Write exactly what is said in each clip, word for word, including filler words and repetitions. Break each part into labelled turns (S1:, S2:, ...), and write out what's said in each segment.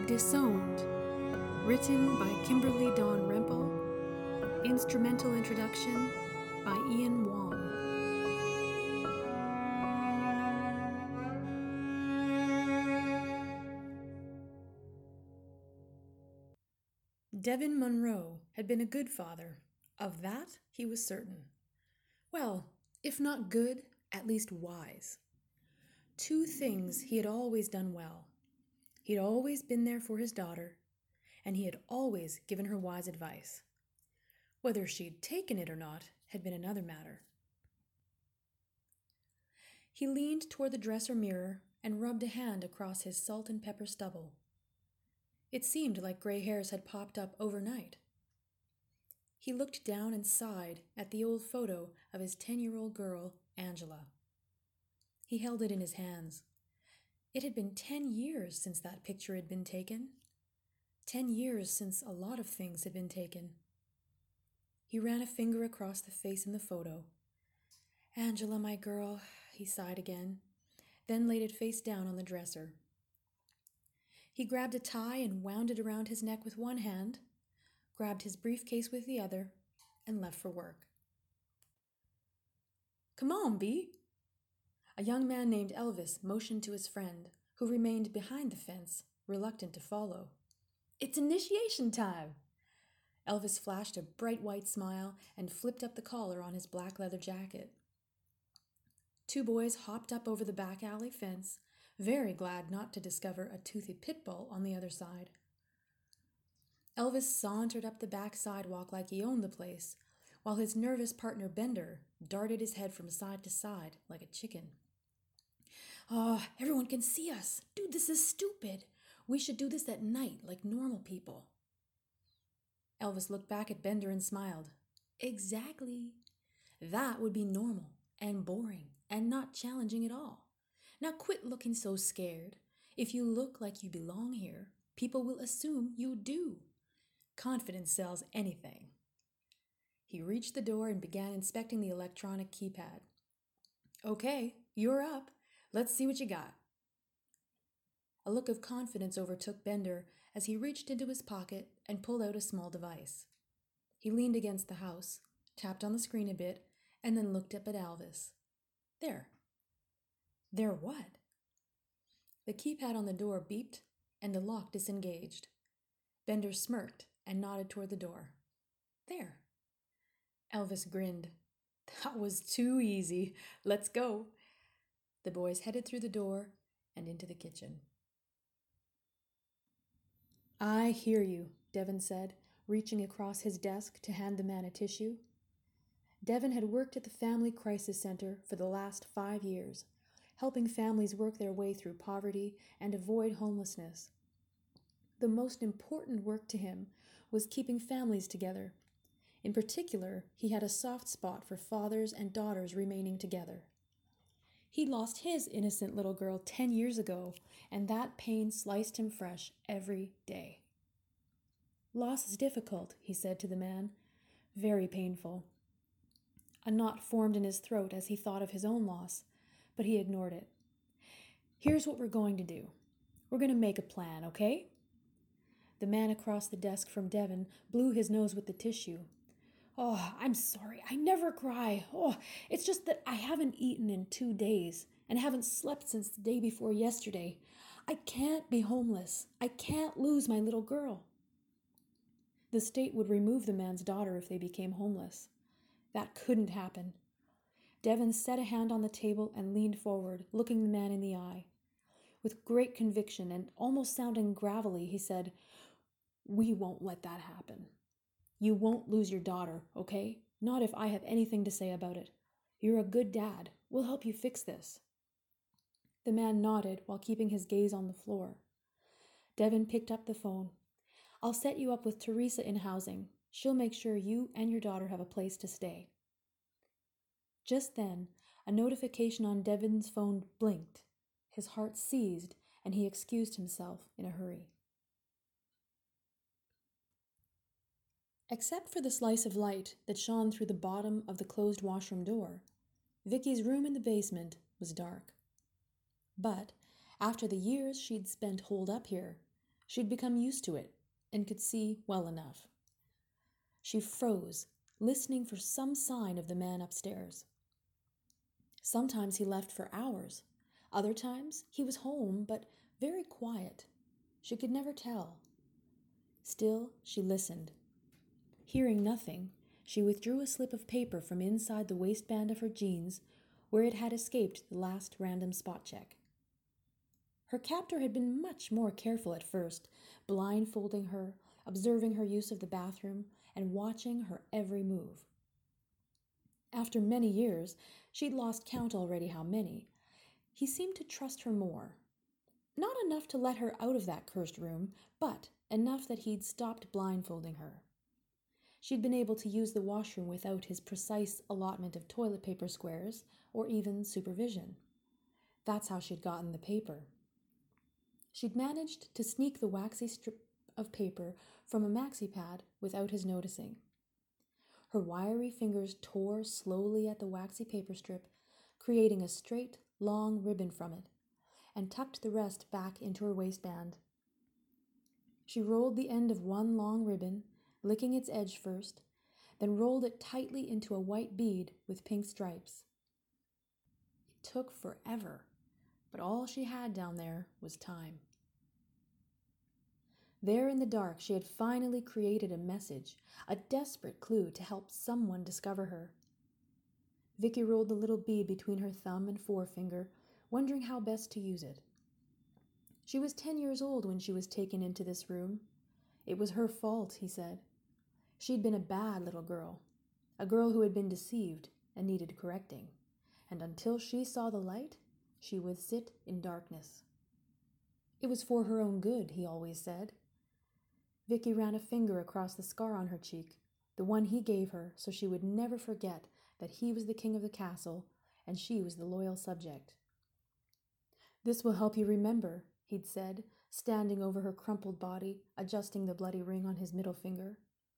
S1: Disowned, written by Kimberly Dawn Rempel, instrumental introduction by Ian Wong. Devin Monroe had been a good father. Of that, he was certain. Well, if not good, at least wise. Two things he had always done well. He had always been there for his daughter, and he had always given her wise advice. Whether she had taken it or not had been another matter. He leaned toward the dresser mirror and rubbed a hand across his salt and pepper stubble. It seemed like gray hairs had popped up overnight. He looked down and sighed at the old photo of his ten-year-old girl, Angela. He held it in his hands. It had been ten years since that picture had been taken. Ten years since a lot of things had been taken. He ran a finger across the face in the photo. "Angela, my girl," he sighed again, then laid it face down on the dresser. He grabbed a tie and wound it around his neck with one hand, grabbed his briefcase with the other, and left for work. "Come on, B." A young man named Elvis motioned to his friend, who remained behind the fence, reluctant to follow. "It's initiation time." Elvis flashed a bright white smile and flipped up the collar on his black leather jacket. Two boys hopped up over the back alley fence, very glad not to discover a toothy pit bull on the other side. Elvis sauntered up the back sidewalk like he owned the place, while his nervous partner Bender darted his head from side to side like a chicken. "Oh, everyone can see us. Dude, this is stupid. We should do this at night like normal people." Elvis looked back at Bender and smiled. "Exactly. That would be normal and boring and not challenging at all. Now quit looking so scared. If you look like you belong here, people will assume you do. Confidence sells anything." He reached the door and began inspecting the electronic keypad. "Okay, you're up. Let's see what you got." A look of confidence overtook Bender as he reached into his pocket and pulled out a small device. He leaned against the house, tapped on the screen a bit, and then looked up at Elvis. There. There what? The keypad on the door beeped, and the lock disengaged. Bender smirked and nodded toward the door. There. Elvis grinned. "That was too easy. Let's go." The boys headed through the door and into the kitchen. "I hear you," Devin said, reaching across his desk to hand the man a tissue. Devin had worked at the Family Crisis Center for the last five years, helping families work their way through poverty and avoid homelessness. The most important work to him was keeping families together. In particular, he had a soft spot for fathers and daughters remaining together. He lost his innocent little girl ten years ago, and that pain sliced him fresh every day. "Loss is difficult," he said to the man. "Very painful." A knot formed in his throat as he thought of his own loss, but he ignored it. "Here's what we're going to do. We're going to make a plan, okay?" The man across the desk from Devin blew his nose with the tissue. "Oh, I'm sorry. I never cry. Oh, it's just that I haven't eaten in two days and haven't slept since the day before yesterday. I can't be homeless. I can't lose my little girl." The state would remove the man's daughter if they became homeless. That couldn't happen. Devin set a hand on the table and leaned forward, looking the man in the eye. With great conviction and almost sounding gravelly, he said, "We won't let that happen. You won't lose your daughter, okay? Not if I have anything to say about it. You're a good dad. We'll help you fix this." The man nodded while keeping his gaze on the floor. Devin picked up the phone. "I'll set you up with Teresa in housing. She'll make sure you and your daughter have a place to stay." Just then, a notification on Devin's phone blinked. His heart seized, and he excused himself in a hurry. Except for the slice of light that shone through the bottom of the closed washroom door, Vicky's room in the basement was dark. But after the years she'd spent holed up here, She'd become used to it and could see well enough. She froze, listening for some sign of the man upstairs. Sometimes he left for hours. Other times he was home, but very quiet. She could never tell. Still, she listened. Hearing nothing, she withdrew a slip of paper from inside the waistband of her jeans, where it had escaped the last random spot check. Her captor had been much more careful at first, blindfolding her, observing her use of the bathroom, and watching her every move. After many years, she'd lost count already how many, he seemed to trust her more. Not enough to let her out of that cursed room, but enough that he'd stopped blindfolding her. She'd been able to use the washroom without his precise allotment of toilet paper squares or even supervision. That's how she'd gotten the paper. She'd managed to sneak the waxy strip of paper from a maxi pad without his noticing. Her wiry fingers tore slowly at the waxy paper strip, creating a straight, long ribbon from it, and tucked the rest back into her waistband. She rolled the end of one long ribbon, licking its edge first, then rolled it tightly into a white bead with pink stripes. It took forever, but all she had down there was time. There in the dark, she had finally created a message, a desperate clue to help someone discover her. Vicky rolled the little bead between her thumb and forefinger, wondering how best to use it. She was ten years old when she was taken into this room. It was her fault, he said. She'd been a bad little girl, a girl who had been deceived and needed correcting, and until she saw the light, she would sit in darkness. It was for her own good, he always said. Vicky ran a finger across the scar on her cheek, the one he gave her so she would never forget that he was the king of the castle and she was the loyal subject. "This will help you remember," he'd said, standing over her crumpled body, adjusting the bloody ring on his middle finger.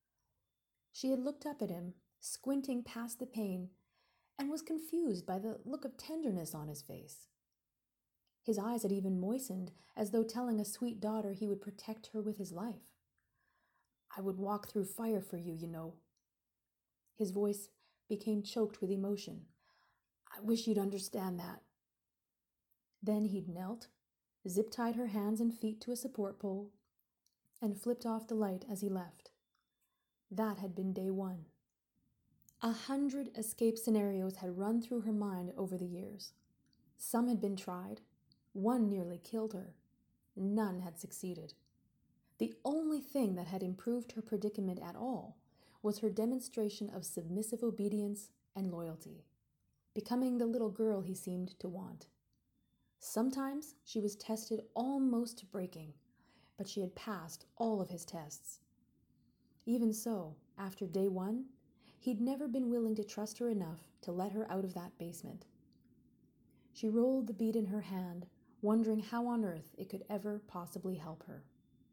S1: She had looked up at him, squinting past the pain, and was confused by the look of tenderness on his face. His eyes had even moistened, as though telling a sweet daughter he would protect her with his life. "I would walk through fire for you, you know." His voice became choked with emotion. "I wish you'd understand that." Then he'd knelt, zip-tied her hands and feet to a support pole, and flipped off the light as he left. That had been day one. A hundred escape scenarios had run through her mind over the years. Some had been tried. One nearly killed her. None had succeeded. The only thing that had improved her predicament at all was her demonstration of submissive obedience and loyalty, becoming the little girl he seemed to want. Sometimes she was tested almost to breaking, but she had passed all of his tests. Even so, after day one, he'd never been willing to trust her enough to let her out of that basement. She rolled the bead in her hand, wondering how on earth it could ever possibly help her.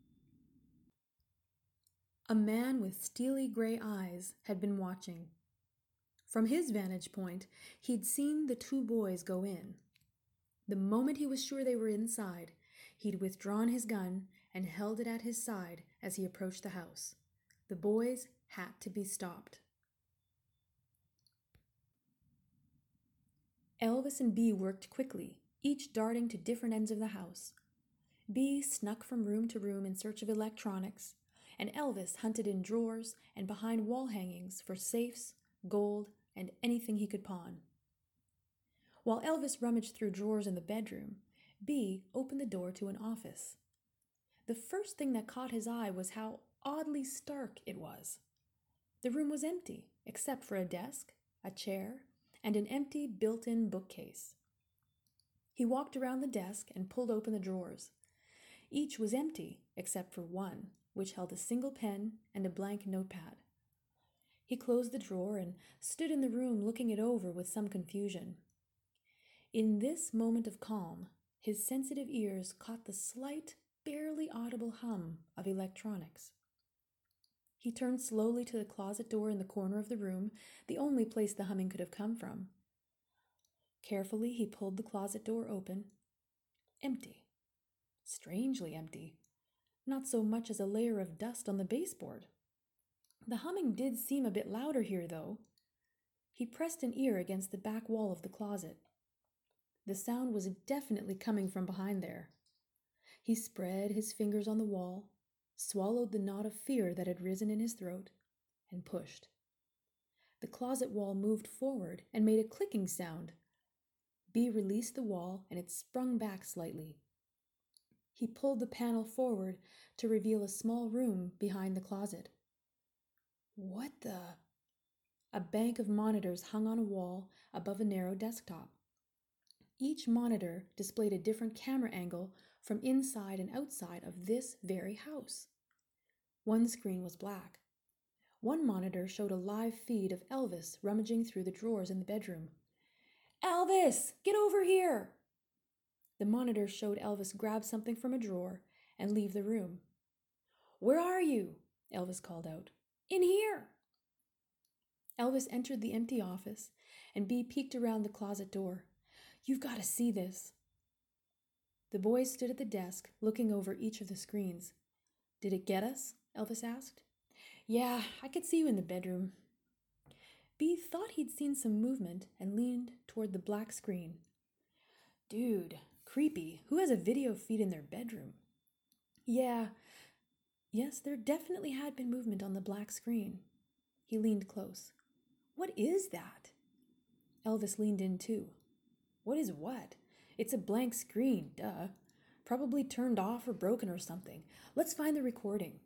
S1: A man with steely gray eyes had been watching. From his vantage point, he'd seen the two boys go in. The moment he was sure they were inside, he'd withdrawn his gun and held it at his side as he approached the house. The boys had to be stopped. Elvis and Bee worked quickly, each darting to different ends of the house. Bee snuck from room to room in search of electronics, and Elvis hunted in drawers and behind wall hangings for safes, gold, and anything he could pawn. While Elvis rummaged through drawers in the bedroom, Bee opened the door to an office. The first thing that caught his eye was how oddly stark it was. The room was empty, except for a desk, a chair, and an empty built-in bookcase. He walked around the desk and pulled open the drawers. Each was empty, except for one, which held a single pen and a blank notepad. He closed the drawer and stood in the room looking it over with some confusion. In this moment of calm, his sensitive ears caught the slight, barely audible hum of electronics. He turned slowly to the closet door in the corner of the room, the only place the humming could have come from. Carefully, he pulled the closet door open. Empty. Strangely empty. not so much as a layer of dust on the baseboard. The humming did seem a bit louder here, though. He pressed an ear against the back wall of the closet. The sound was definitely coming from behind there. He spread his fingers on the wall, swallowed the knot of fear that had risen in his throat, and pushed. The closet wall moved forward and made a clicking sound. Bea released the wall and it sprung back slightly. He pulled the panel forward to reveal a small room behind the closet. What the? A bank of monitors hung on a wall above a narrow desktop. Each monitor displayed a different camera angle from inside and outside of this very house. One screen was black. One monitor showed a live feed of Elvis rummaging through the drawers in the bedroom. "Elvis, get over here!" The monitor showed Elvis grab something from a drawer and leave the room. "Where are you?" Elvis called out. "In here." Elvis entered the empty office, and Bea peeked around the closet door. "You've got to see this." The boys stood at the desk, looking over each of the screens. "Did it get us?" Elvis asked. "Yeah, I could see you in the bedroom." Bea thought he'd seen some movement and leaned toward the black screen. "Dude, creepy. Who has a video feed in their bedroom?" "Yeah. Yes, there definitely had been movement on the black screen." He leaned close. "What is that?" Elvis leaned in too. "What is what? It's a blank screen, duh. Probably turned off or broken or something. Let's find the recording."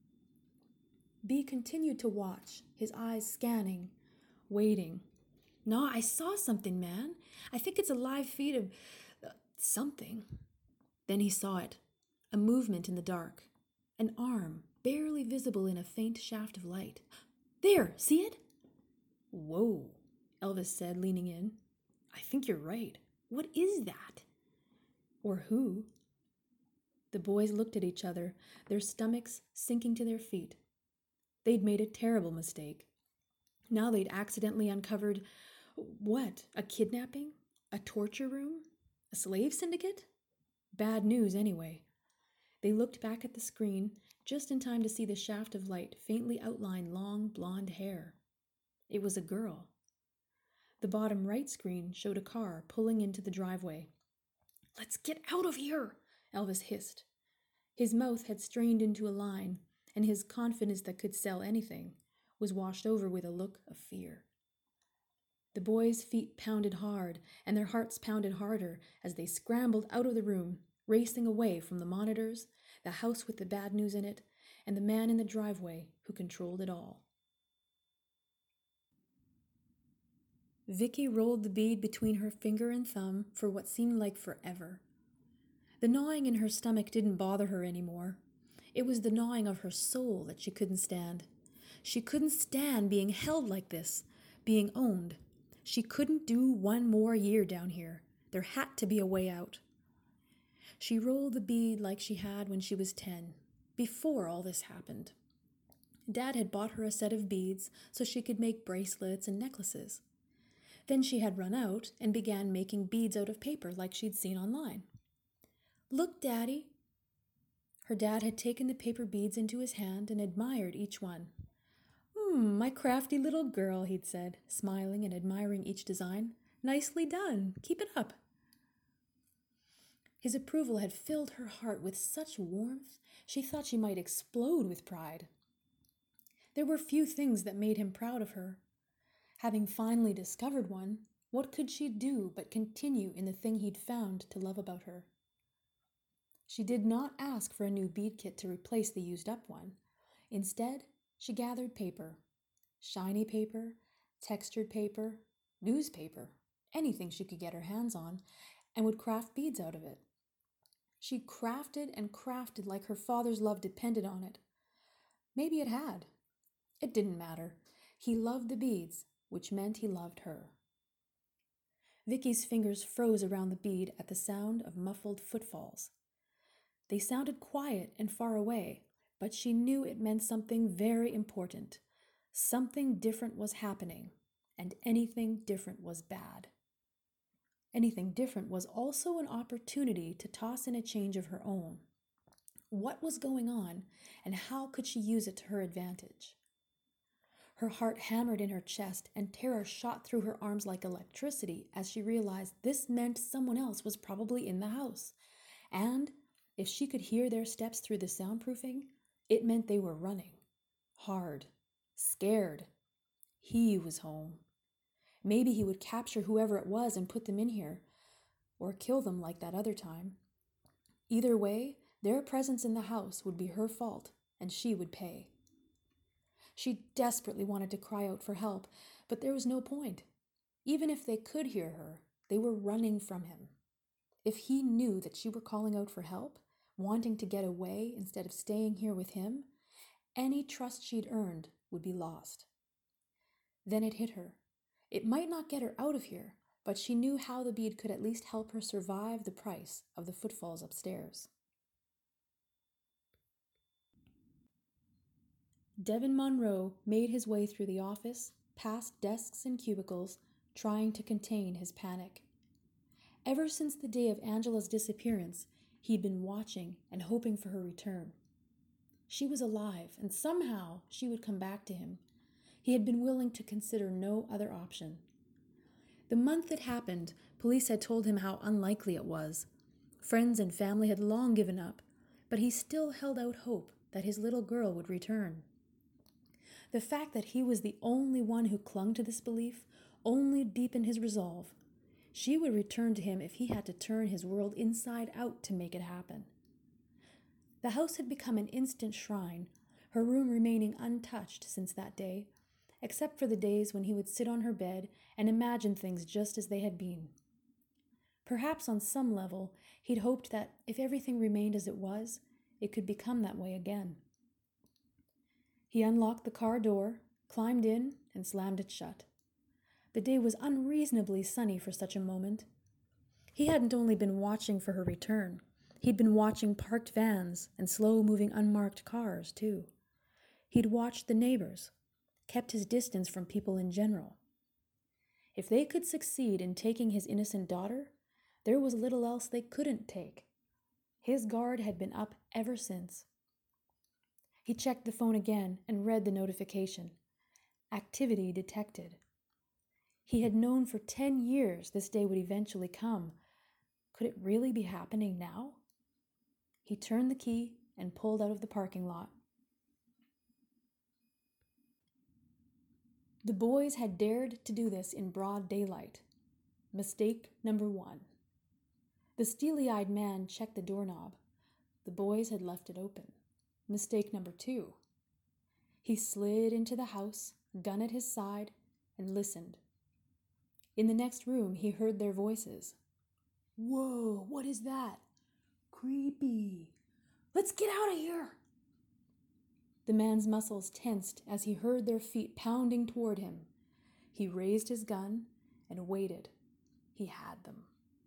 S1: Bea continued to watch, his eyes scanning, waiting. "No, I saw something, man. I think it's a live feed of uh, something." Then he saw it, a movement in the dark, an arm barely visible in a faint shaft of light. "There, see it?" "Whoa," Elvis said, leaning in. "I think you're right. What is that? Or who?" The boys looked at each other, their stomachs sinking to their feet. They'd made a terrible mistake. Now they'd accidentally uncovered, what, a kidnapping? A torture room? A slave syndicate? Bad news, anyway. They looked back at the screen just in time to see the shaft of light faintly outline long blonde hair. It was a girl. The bottom right screen showed a car pulling into the driveway. "Let's get out of here," Elvis hissed. His mouth had strained into a line, and his confidence that could sell anything was washed over with a look of fear. The boys' feet pounded hard, and their hearts pounded harder as they scrambled out of the room, racing away from the monitors, the house with the bad news in it, and the man in the driveway who controlled it all. Vicky rolled the bead between her finger and thumb for what seemed like forever. The gnawing in her stomach didn't bother her anymore. It was the gnawing of her soul that she couldn't stand. She couldn't stand being held like this, being owned. She couldn't do one more year down here. There had to be a way out. She rolled the bead like she had when she was ten, before all this happened. Dad had bought her a set of beads so she could make bracelets and necklaces. Then she had run out and began making beads out of paper like she'd seen online. "Look, Daddy." Her dad had taken the paper beads into his hand and admired each one. "Hmm, my crafty little girl," he'd said, smiling and admiring each design. "Nicely done. Keep it up." His approval had filled her heart with such warmth, she thought she might explode with pride. There were few things that made him proud of her. Having finally discovered one, what could she do but continue in the thing he'd found to love about her? She did not ask for a new bead kit to replace the used-up one. Instead, she gathered paper. Shiny paper, textured paper, newspaper, anything she could get her hands on, and would craft beads out of it. She crafted and crafted like her father's love depended on it. Maybe it had. It didn't matter. He loved the beads, which meant he loved her. Vicky's fingers froze around the bead at the sound of muffled footfalls. They sounded quiet and far away, but she knew it meant something very important. Something different was happening, and anything different was bad. Anything different was also an opportunity to toss in a change of her own. What was going on, and how could she use it to her advantage? Her heart hammered in her chest, and terror shot through her arms like electricity as she realized this meant someone else was probably in the house. And if she could hear their steps through the soundproofing, it meant they were running. Hard. Scared. He was home. Maybe he would capture whoever it was and put them in here, or kill them like that other time. Either way, their presence in the house would be her fault, and she would pay. She desperately wanted to cry out for help, but there was no point. Even if they could hear her, they were running from him. If he knew that she were calling out for help, wanting to get away instead of staying here with him, any trust she'd earned would be lost. Then it hit her. It might not get her out of here, but she knew how the bead could at least help her survive the price of the footfalls upstairs. Devin Monroe made his way through the office, past desks and cubicles, trying to contain his panic. Ever since the day of Angela's disappearance, he'd been watching and hoping for her return. She was alive, and somehow she would come back to him. He had been willing to consider no other option. The month it happened, police had told him how unlikely it was. Friends and family had long given up, but he still held out hope that his little girl would return. The fact that he was the only one who clung to this belief only deepened his resolve. She would return to him if he had to turn his world inside out to make it happen. The house had become an instant shrine, her room remaining untouched since that day, except for the days when he would sit on her bed and imagine things just as they had been. Perhaps on some level, he'd hoped that if everything remained as it was, it could become that way again. He unlocked the car door, climbed in, and slammed it shut. The day was unreasonably sunny for such a moment. He hadn't only been watching for her return. He'd been watching parked vans and slow-moving unmarked cars, too. He'd watched the neighbors, kept his distance from people in general. If they could succeed in taking his innocent daughter, there was little else they couldn't take. His guard had been up ever since. He checked the phone again and read the notification. Activity detected. He had known for ten years this day would eventually come. Could it really be happening now? He turned the key and pulled out of the parking lot. The boys had dared to do this in broad daylight. Mistake number one. The steely-eyed man checked the doorknob. The boys had left it open. Mistake number two. He slid into the house, gun at his side, and listened. In the next room, he heard their voices. "Whoa, what is that? Creepy. Let's get out of here." The man's muscles tensed as he heard their feet pounding toward him. He raised his gun and waited. He had them.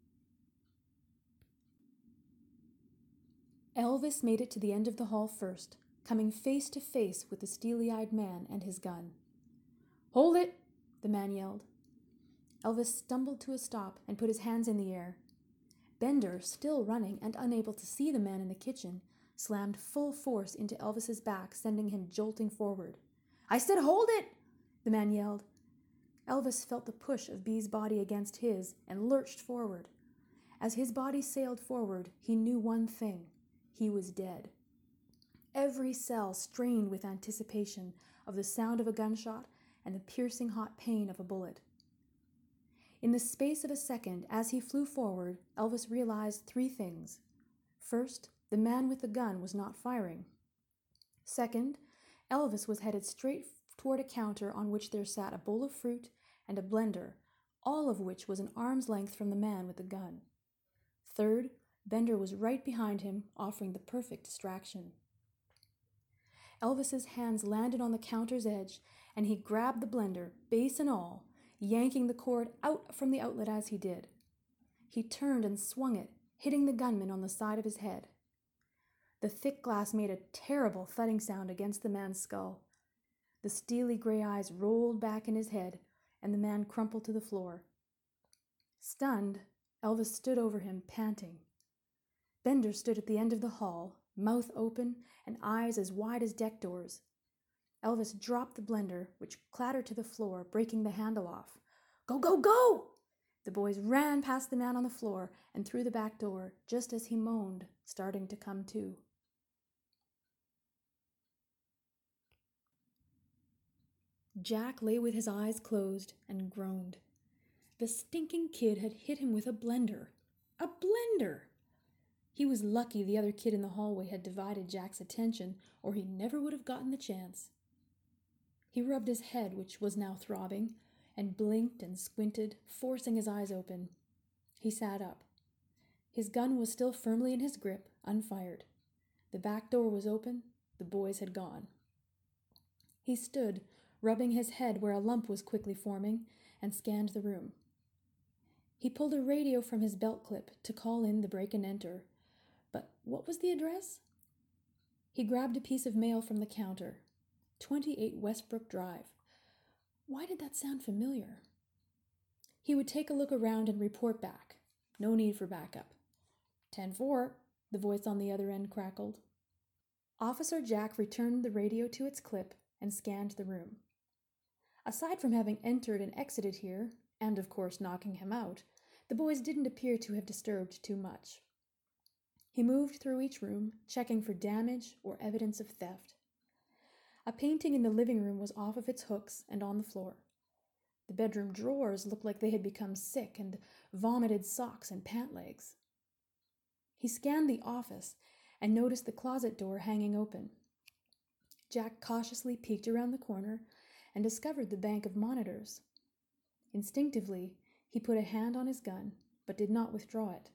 S1: Elvis made it to the end of the hall first, coming face to face with the steely-eyed man and his gun. "Hold it!" the man yelled. Elvis stumbled to a stop and put his hands in the air. Bender, still running and unable to see the man in the kitchen, slammed full force into Elvis's back, sending him jolting forward. "I said hold it!" the man yelled. Elvis felt the push of Bee's body against his and lurched forward. As his body sailed forward, he knew one thing. He was dead. Every cell strained with anticipation of the sound of a gunshot and the piercing hot pain of a bullet. In the space of a second, as he flew forward, Elvis realized three things. First, the man with the gun was not firing. Second, Elvis was headed straight toward a counter on which there sat a bowl of fruit and a blender, all of which was an arm's length from the man with the gun. Third, Bender was right behind him, offering the perfect distraction. Elvis's hands landed on the counter's edge, and he grabbed the blender, base and all, yanking the cord out from the outlet as he did. He turned and swung it, hitting the gunman on the side of his head. The thick glass made a terrible thudding sound against the man's skull. The steely gray eyes rolled back in his head, and the man crumpled to the floor. Stunned, Elvis stood over him, panting. Bender stood at the end of the hall, mouth open and eyes as wide as deck doors. Elvis dropped the blender, which clattered to the floor, breaking the handle off. "Go, go, go!" The boys ran past the man on the floor and through the back door, just as he moaned, starting to come to. Jack lay with his eyes closed and groaned. The stinking kid had hit him with a blender. A blender! He was lucky the other kid in the hallway had divided Jack's attention, or he never would have gotten the chance. He rubbed his head, which was now throbbing, and blinked and squinted, forcing his eyes open. He sat up. His gun was still firmly in his grip, unfired. The back door was open. The boys had gone. He stood, rubbing his head where a lump was quickly forming, and scanned the room. He pulled a radio from his belt clip to call in the break and enter. But what was the address? He grabbed a piece of mail from the counter. twenty-eight Westbrook Drive. Why did that sound familiar? He would take a look around and report back. No need for backup. ten four, the voice on the other end crackled. Officer Jack returned the radio to its clip and scanned the room. Aside from having entered and exited here, and of course knocking him out, the boys didn't appear to have disturbed too much. He moved through each room, checking for damage or evidence of theft. A painting in the living room was off of its hooks and on the floor. The bedroom drawers looked like they had become sick and vomited socks and pant legs. He scanned the office and noticed the closet door hanging open. Jack cautiously peeked around the corner and discovered the bank of monitors. Instinctively, he put a hand on his gun, but did not withdraw it.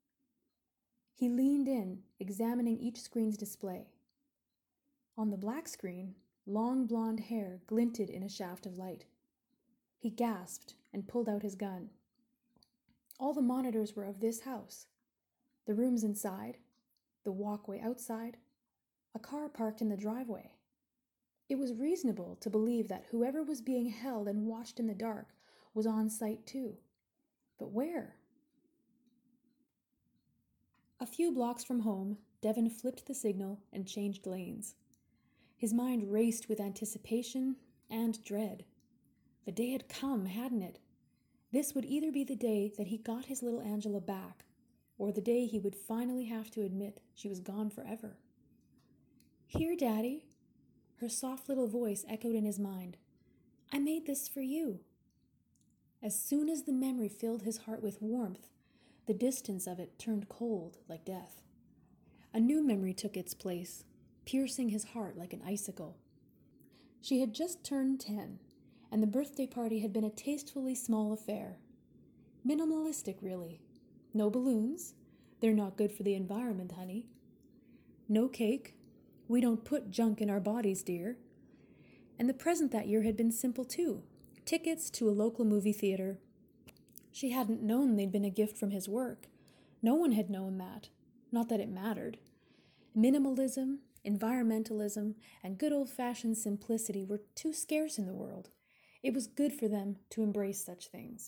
S1: He leaned in, examining each screen's display. On the black screen, long blonde hair glinted in a shaft of light. He gasped and pulled out his gun. All the monitors were of this house. The rooms inside, the walkway outside, a car parked in the driveway. It was reasonable to believe that whoever was being held and watched in the dark was on site too. But where? A few blocks from home, Devin flipped the signal and changed lanes. His mind raced with anticipation and dread. The day had come, hadn't it? This would either be the day that he got his little Angela back, or the day he would finally have to admit she was gone forever. "Here, Daddy." Her soft little voice echoed in his mind. "I made this for you." As soon as the memory filled his heart with warmth, the distance of it turned cold like death. A new memory took its place, piercing his heart like an icicle. She had just turned ten, and the birthday party had been a tastefully small affair. Minimalistic, really. No balloons. They're not good for the environment, honey. No cake. We don't put junk in our bodies, dear. And the present that year had been simple, too. Tickets to a local movie theater. She hadn't known they'd been a gift from his work. No one had known that. Not that it mattered. Minimalism, environmentalism, and good old-fashioned simplicity were too scarce in the world. It was good for them to embrace such things.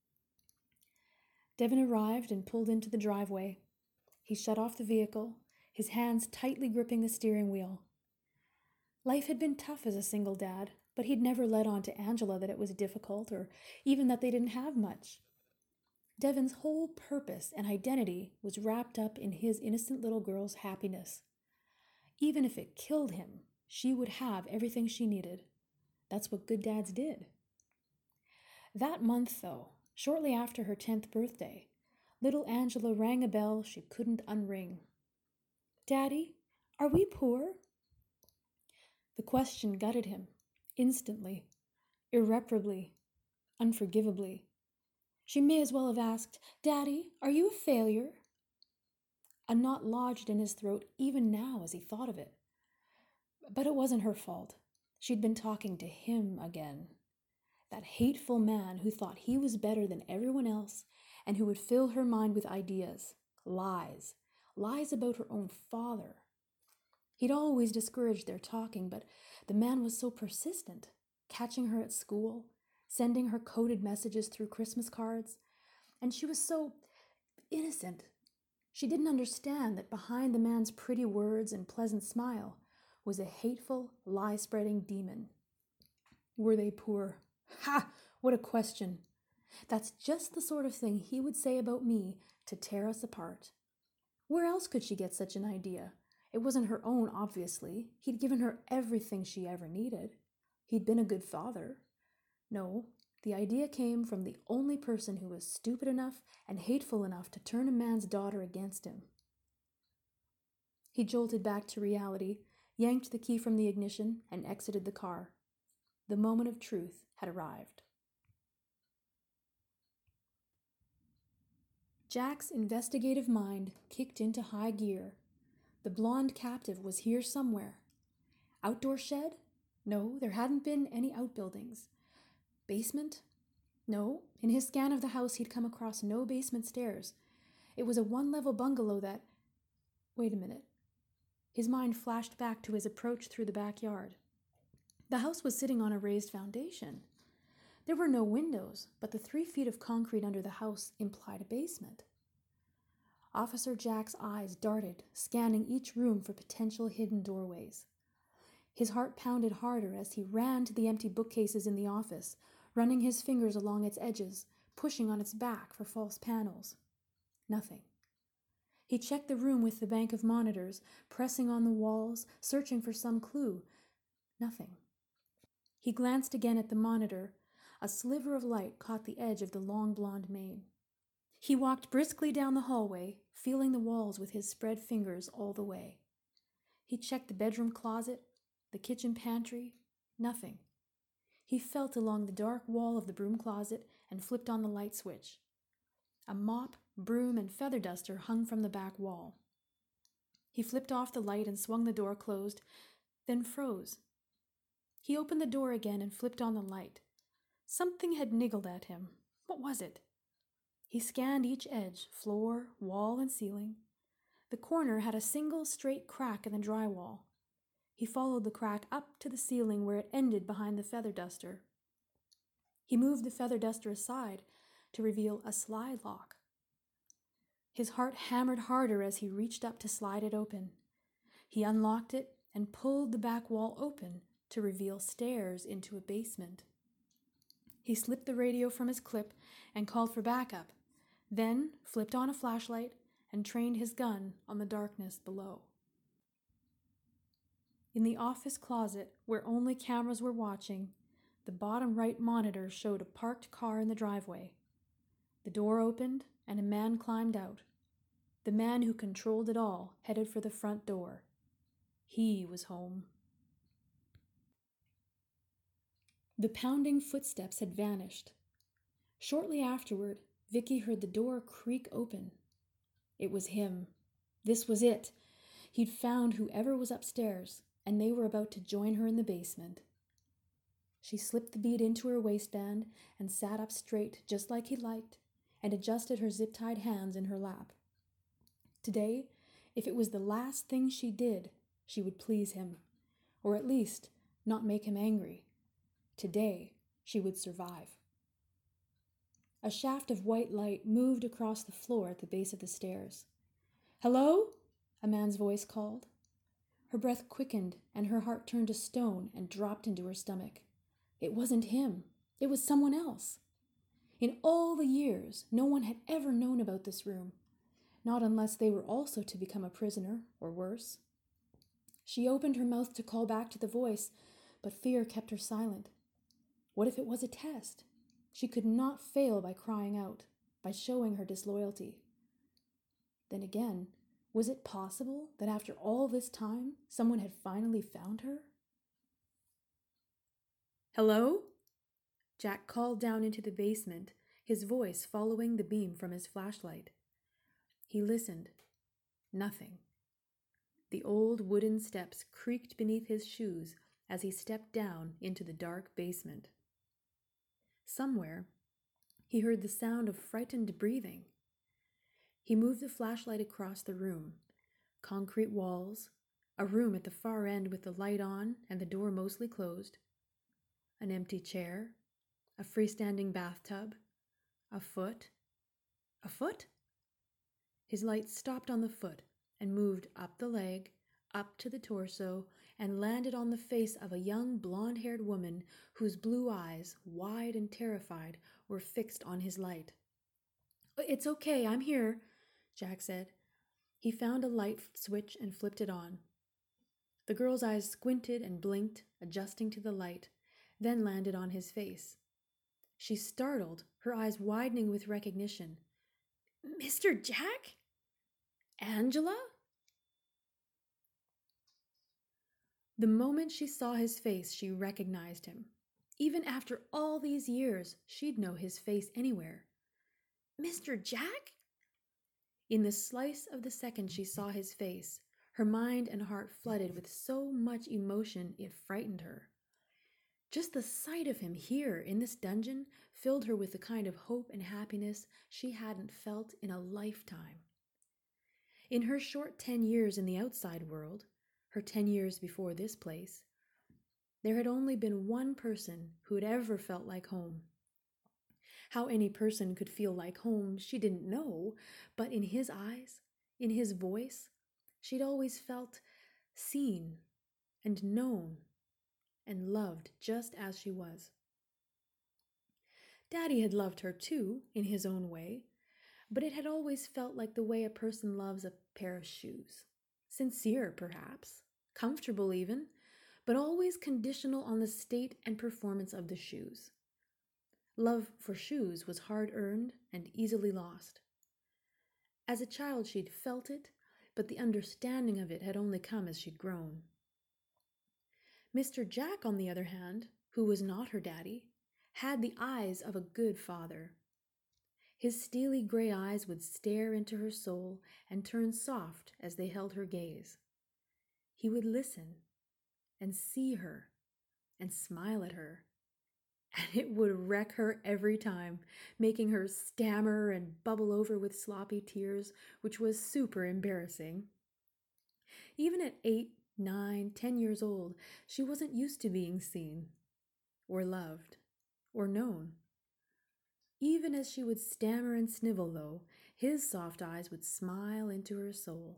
S1: Devin arrived and pulled into the driveway. He shut off the vehicle, his hands tightly gripping the steering wheel. Life had been tough as a single dad, but he'd never let on to Angela that it was difficult or even that they didn't have much. Devin's whole purpose and identity was wrapped up in his innocent little girl's happiness. Even if it killed him, she would have everything she needed. That's what good dads did. That month, though, shortly after her tenth birthday, little Angela rang a bell she couldn't unring. "Daddy, are we poor?" The question gutted him, instantly, irreparably, unforgivably. She may as well have asked, "Daddy, are you a failure?" A knot lodged in his throat even now as he thought of it. But it wasn't her fault. She'd been talking to him again. That hateful man who thought he was better than everyone else and who would fill her mind with ideas, lies, lies about her own father. He'd always discouraged their talking, but the man was so persistent, catching her at school, sending her coded messages through Christmas cards, and she was so innocent. She didn't understand that behind the man's pretty words and pleasant smile was a hateful, lie-spreading demon. Were they poor? Ha! What a question! That's just the sort of thing he would say about me to tear us apart. Where else could she get such an idea? It wasn't her own, obviously. He'd given her everything she ever needed. He'd been a good father. No, the idea came from the only person who was stupid enough and hateful enough to turn a man's daughter against him. He jolted back to reality, yanked the key from the ignition, and exited the car. The moment of truth had arrived. Jack's investigative mind kicked into high gear. The blonde captive was here somewhere. Outdoor shed? No, there hadn't been any outbuildings. Basement? No, in his scan of the house he'd come across no basement stairs. It was a one-level bungalow that... Wait a minute. His mind flashed back to his approach through the backyard. The house was sitting on a raised foundation. There were no windows, but the three feet of concrete under the house implied a basement. Officer Jack's eyes darted, scanning each room for potential hidden doorways. His heart pounded harder as he ran to the empty bookcases in the office, running his fingers along its edges, pushing on its back for false panels. Nothing. He checked the room with the bank of monitors, pressing on the walls, searching for some clue. Nothing. He glanced again at the monitor. A sliver of light caught the edge of the long blonde mane. He walked briskly down the hallway, feeling the walls with his spread fingers all the way. He checked the bedroom closet, the kitchen pantry. Nothing. He felt along the dark wall of the broom closet and flipped on the light switch. A mop, broom, and feather duster hung from the back wall. He flipped off the light and swung the door closed, then froze. He opened the door again and flipped on the light. Something had niggled at him. What was it? He scanned each edge, floor, wall, and ceiling. The corner had a single straight crack in the drywall. He followed the crack up to the ceiling where it ended behind the feather duster. He moved the feather duster aside to reveal a slide lock. His heart hammered harder as he reached up to slide it open. He unlocked it and pulled the back wall open to reveal stairs into a basement. He slipped the radio from his clip and called for backup, then flipped on a flashlight and trained his gun on the darkness below. In the office closet, where only cameras were watching, the bottom right monitor showed a parked car in the driveway. The door opened and a man climbed out. The man who controlled it all headed for the front door. He was home. The pounding footsteps had vanished. Shortly afterward, Vicky heard the door creak open. It was him. This was it. He'd found whoever was upstairs, and they were about to join her in the basement. She slipped the bead into her waistband and sat up straight just like he liked, and adjusted her zip-tied hands in her lap. Today, if it was the last thing she did, she would please him, or at least not make him angry. Today, she would survive. A shaft of white light moved across the floor at the base of the stairs. "Hello?" a man's voice called. Her breath quickened and her heart turned to stone and dropped into her stomach. It wasn't him. It was someone else. In all the years, no one had ever known about this room, not unless they were also to become a prisoner, or worse. She opened her mouth to call back to the voice, but fear kept her silent. What if it was a test? She could not fail by crying out, by showing her disloyalty. Then again, was it possible that after all this time, someone had finally found her? "Hello?" Jack called down into the basement, his voice following the beam from his flashlight. He listened. Nothing. The old wooden steps creaked beneath his shoes as he stepped down into the dark basement. Somewhere, he heard the sound of frightened breathing. He moved the flashlight across the room. Concrete walls, a room at the far end with the light on and the door mostly closed, an empty chair, a freestanding bathtub, a foot. A foot? His light stopped on the foot and moved up the leg, up to the torso, and landed on the face of a young blonde-haired woman whose blue eyes, wide and terrified, were fixed on his light. "It's okay, I'm here," Jack said. He found a light switch and flipped it on. The girl's eyes squinted and blinked, adjusting to the light, then landed on his face. She startled, her eyes widening with recognition. "Mister Jack? Angela?" The moment she saw his face, she recognized him. Even after all these years, she'd know his face anywhere. "Mister Jack?" In the slice of the second she saw his face, her mind and heart flooded with so much emotion it frightened her. Just the sight of him here in this dungeon filled her with the kind of hope and happiness she hadn't felt in a lifetime. In her short ten years in the outside world, her ten years before this place, there had only been one person who had ever felt like home. How any person could feel like home, she didn't know, but in his eyes, in his voice, she'd always felt seen and known and loved just as she was. Daddy had loved her too, in his own way, but it had always felt like the way a person loves a pair of shoes. Sincere, perhaps, comfortable even, but always conditional on the state and performance of the shoes. Love for shoes was hard-earned and easily lost. As a child she'd felt it, but the understanding of it had only come as she'd grown. Mister Jack, on the other hand, who was not her daddy, had the eyes of a good father. His steely gray eyes would stare into her soul and turn soft as they held her gaze. He would listen and see her and smile at her, and it would wreck her every time, making her stammer and bubble over with sloppy tears, which was super embarrassing. Even at eight, nine, ten years old, she wasn't used to being seen, or loved, or known. Even as she would stammer and snivel, though, his soft eyes would smile into her soul.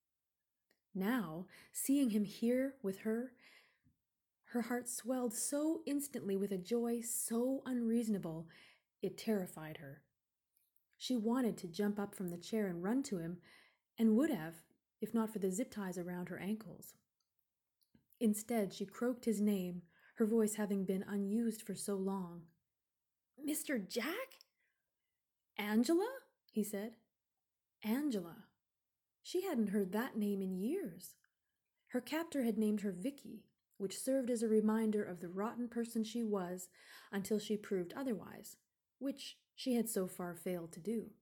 S1: Now, seeing him here with her, her heart swelled so instantly with a joy so unreasonable, it terrified her. She wanted to jump up from the chair and run to him, and would have, if not for the zip ties around her ankles. Instead, she croaked his name, her voice having been unused for so long. "Mister Jack? Angela?" he said. Angela. She hadn't heard that name in years. Her captor had named her Vicky, which served as a reminder of the rotten person she was until she proved otherwise, which she had so far failed to do.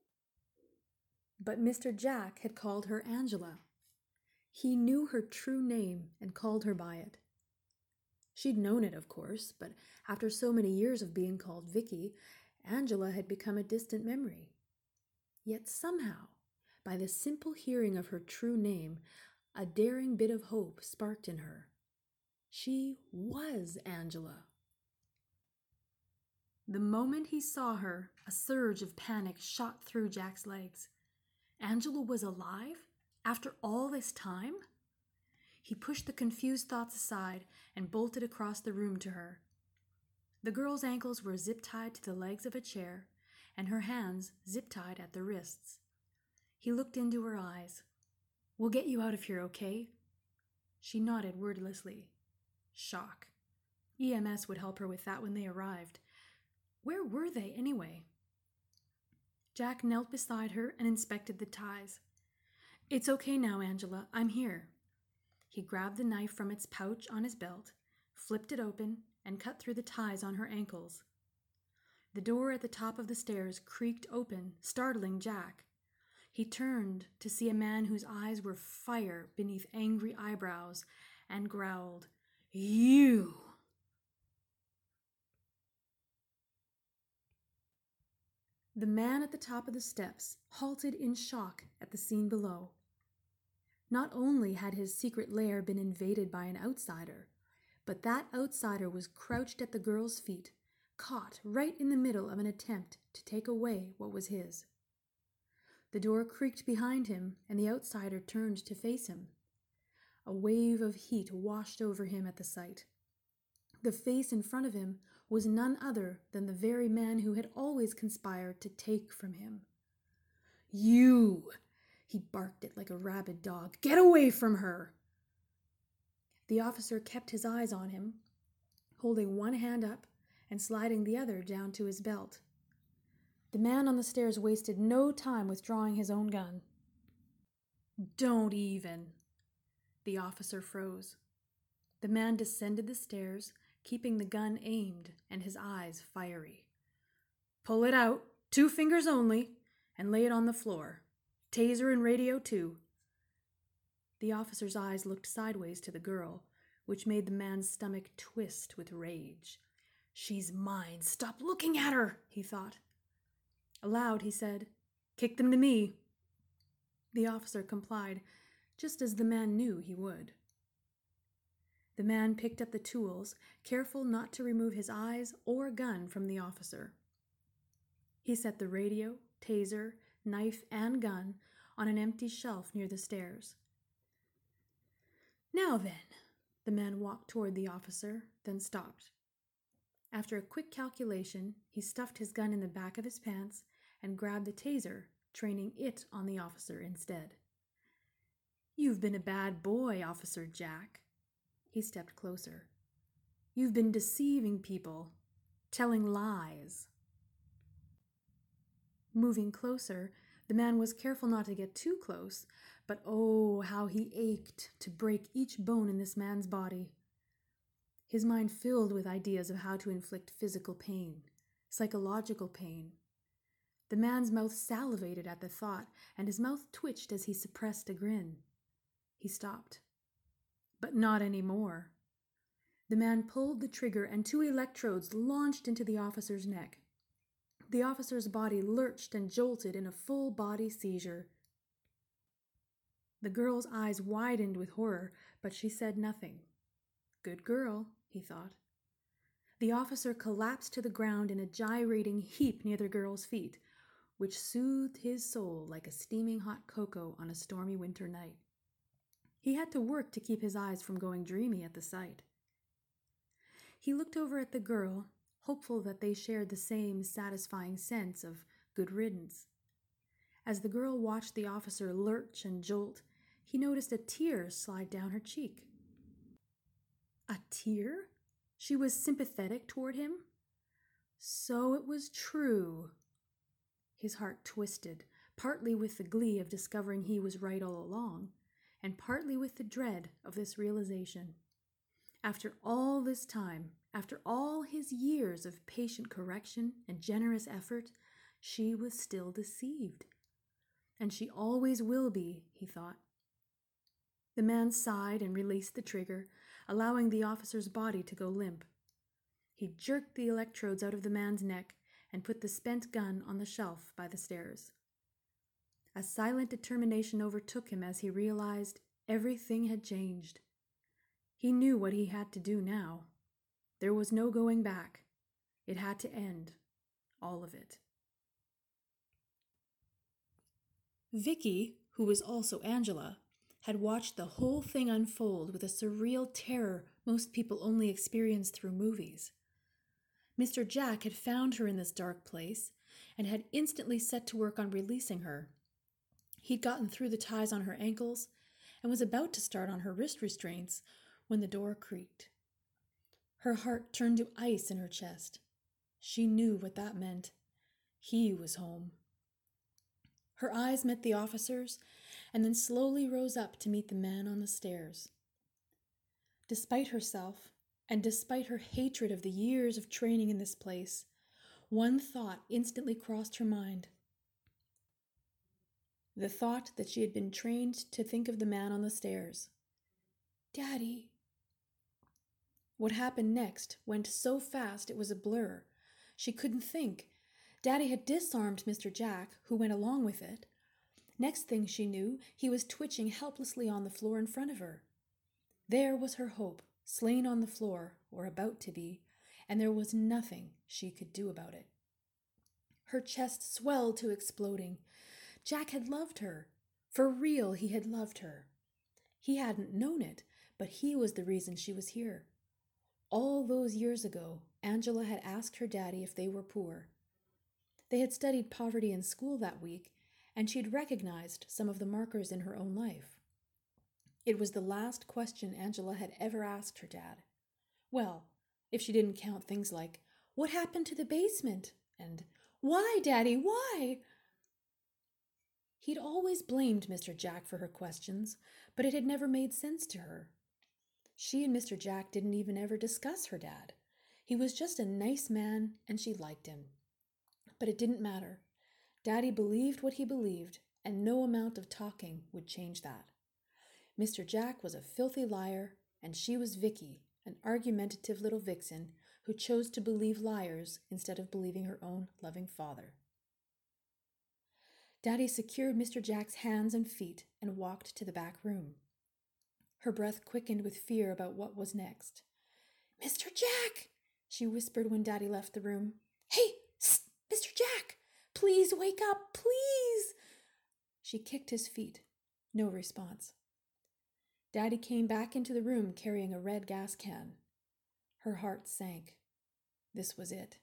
S1: But Mister Jack had called her Angela. He knew her true name and called her by it. She'd known it, of course, but after so many years of being called Vicky, Angela had become a distant memory. Yet somehow, by the simple hearing of her true name, a daring bit of hope sparked in her. She was Angela. The moment he saw her, a surge of panic shot through Jack's legs. Angela was alive? After all this time? He pushed the confused thoughts aside and bolted across the room to her. The girl's ankles were zip-tied to the legs of a chair, and her hands zip-tied at the wrists. He looked into her eyes. "We'll get you out of here, okay?" She nodded wordlessly. Shock. E M S would help her with that when they arrived. Where were they, anyway? Jack knelt beside her and inspected the ties. "It's okay now, Angela. I'm here." He grabbed the knife from its pouch on his belt, flipped it open, and cut through the ties on her ankles. The door at the top of the stairs creaked open, startling Jack. He turned to see a man whose eyes were fire beneath angry eyebrows and growled, "You!" The man at the top of the steps halted in shock at the scene below. Not only had his secret lair been invaded by an outsider, but that outsider was crouched at the girl's feet, caught right in the middle of an attempt to take away what was his. The door creaked behind him, and the outsider turned to face him. A wave of heat washed over him at the sight. The face in front of him was none other than the very man who had always conspired to take from him. "You!" he barked it like a rabid dog. "Get away from her!" The officer kept his eyes on him, holding one hand up and sliding the other down to his belt. The man on the stairs wasted no time withdrawing his own gun. "Don't even." The officer froze. The man descended the stairs, keeping the gun aimed and his eyes fiery. "Pull it out, two fingers only, and lay it on the floor. Taser and radio too." The officer's eyes looked sideways to the girl, which made the man's stomach twist with rage. "She's mine. Stop looking at her," he thought. Aloud, he said, "Kick them to me." The officer complied, just as the man knew he would. The man picked up the tools, careful not to remove his eyes or gun from the officer. He set the radio, taser, knife, and gun on an empty shelf near the stairs. "Now then," the man walked toward the officer, then stopped. After a quick calculation, he stuffed his gun in the back of his pants and grabbed the taser, training it on the officer instead. "You've been a bad boy, Officer Jack." He stepped closer. "You've been deceiving people, telling lies." Moving closer, the man was careful not to get too close, but oh, how he ached to break each bone in this man's body. His mind filled with ideas of how to inflict physical pain, psychological pain. The man's mouth salivated at the thought, and his mouth twitched as he suppressed a grin. He stopped. But not anymore. The man pulled the trigger and two electrodes launched into the officer's neck. The officer's body lurched and jolted in a full-body seizure. The girl's eyes widened with horror, but she said nothing. "Good girl," he thought. The officer collapsed to the ground in a gyrating heap near the girl's feet, which soothed his soul like a steaming hot cocoa on a stormy winter night. He had to work to keep his eyes from going dreamy at the sight. He looked over at the girl, hopeful that they shared the same satisfying sense of good riddance. As the girl watched the officer lurch and jolt, he noticed a tear slide down her cheek. A tear? She was sympathetic toward him? So it was true. His heart twisted, partly with the glee of discovering he was right all along, and partly with the dread of this realization. After all this time, after all his years of patient correction and generous effort, she was still deceived. And she always will be, he thought. The man sighed and released the trigger, allowing the officer's body to go limp. He jerked the electrodes out of the man's neck and put the spent gun on the shelf by the stairs. A silent determination overtook him as he realized everything had changed. He knew what he had to do now. There was no going back. It had to end. All of it. Vicky, who was also Angela, had watched the whole thing unfold with a surreal terror most people only experience through movies. Mister Jack had found her in this dark place and had instantly set to work on releasing her. He'd gotten through the ties on her ankles and was about to start on her wrist restraints when the door creaked. Her heart turned to ice in her chest. She knew what that meant. He was home. Her eyes met the officer's and then slowly rose up to meet the man on the stairs. Despite herself, and despite her hatred of the years of training in this place, one thought instantly crossed her mind. The thought that she had been trained to think of the man on the stairs. Daddy. What happened next went so fast it was a blur. She couldn't think. Daddy had disarmed Mister Jack, who went along with it. Next thing she knew, he was twitching helplessly on the floor in front of her. There was her hope, slain on the floor, or about to be, and there was nothing she could do about it. Her chest swelled to exploding. Jack had loved her. For real, he had loved her. He hadn't known it, but he was the reason she was here. All those years ago, Angela had asked her daddy if they were poor. They had studied poverty in school that week, and she'd recognized some of the markers in her own life. It was the last question Angela had ever asked her dad. Well, if she didn't count things like, "What happened to the basement?" and "Why, Daddy, why?" He'd always blamed Mister Jack for her questions, but it had never made sense to her. She and Mister Jack didn't even ever discuss her dad. He was just a nice man, and she liked him. But it didn't matter. Daddy believed what he believed, and no amount of talking would change that. Mister Jack was a filthy liar, and she was Vicky, an argumentative little vixen who chose to believe liars instead of believing her own loving father. Daddy secured Mister Jack's hands and feet and walked to the back room. Her breath quickened with fear about what was next. "Mister Jack," she whispered when Daddy left the room. "Hey, psst, Mister Jack, please wake up, please." She kicked his feet. No response. Daddy came back into the room carrying a red gas can. Her heart sank. This was it.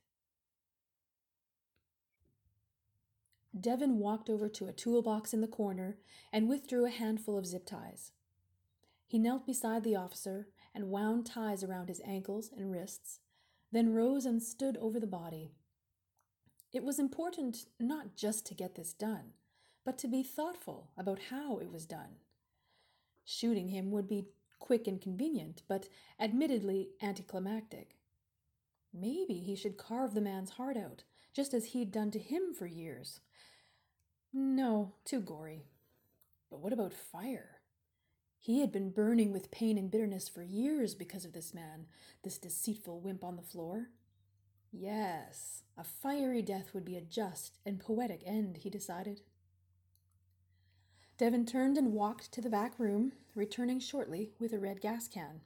S1: Devin walked over to a toolbox in the corner and withdrew a handful of zip ties. He knelt beside the officer and wound ties around his ankles and wrists, then rose and stood over the body. It was important not just to get this done, but to be thoughtful about how it was done. Shooting him would be quick and convenient, but admittedly anticlimactic. Maybe he should carve the man's heart out, just as he'd done to him for years. No, too gory. But what about fire? He had been burning with pain and bitterness for years because of this man, this deceitful wimp on the floor. Yes, a fiery death would be a just and poetic end, he decided. Devin turned and walked to the back room, returning shortly with a red gas can.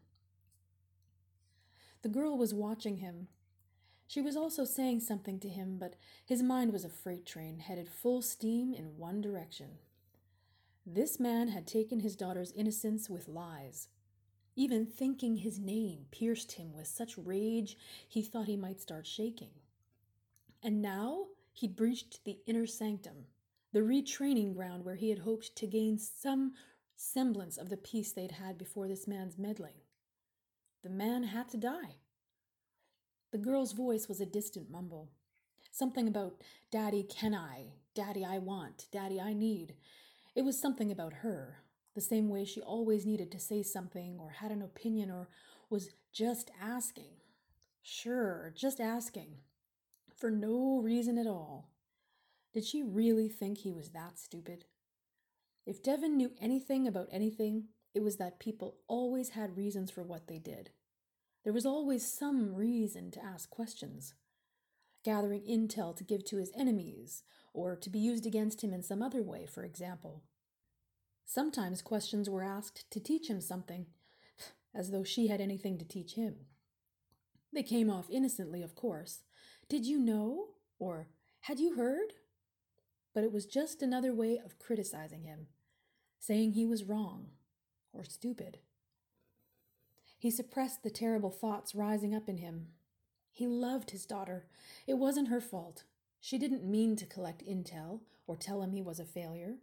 S1: The girl was watching him. She was also saying something to him, but his mind was a freight train headed full steam in one direction. This man had taken his daughter's innocence with lies. Even thinking his name pierced him with such rage he thought he might start shaking. And now he'd breached the inner sanctum, the retraining ground where he had hoped to gain some semblance of the peace they'd had before this man's meddling. The man had to die. The girl's voice was a distant mumble. Something about, "Daddy, can I? Daddy, I want. Daddy, I need." It was something about her, the same way she always needed to say something or had an opinion or was just asking. Sure, just asking. For no reason at all. Did she really think he was that stupid? If Devin knew anything about anything, it was that people always had reasons for what they did. There was always some reason to ask questions. Gathering intel to give to his enemies, or to be used against him in some other way, for example. Sometimes questions were asked to teach him something, as though she had anything to teach him. They came off innocently, of course. "Did you know?" or "Had you heard?" But it was just another way of criticizing him, saying he was wrong, or stupid. He suppressed the terrible thoughts rising up in him. He loved his daughter. It wasn't her fault. She didn't mean to collect intel or tell him he was a failure.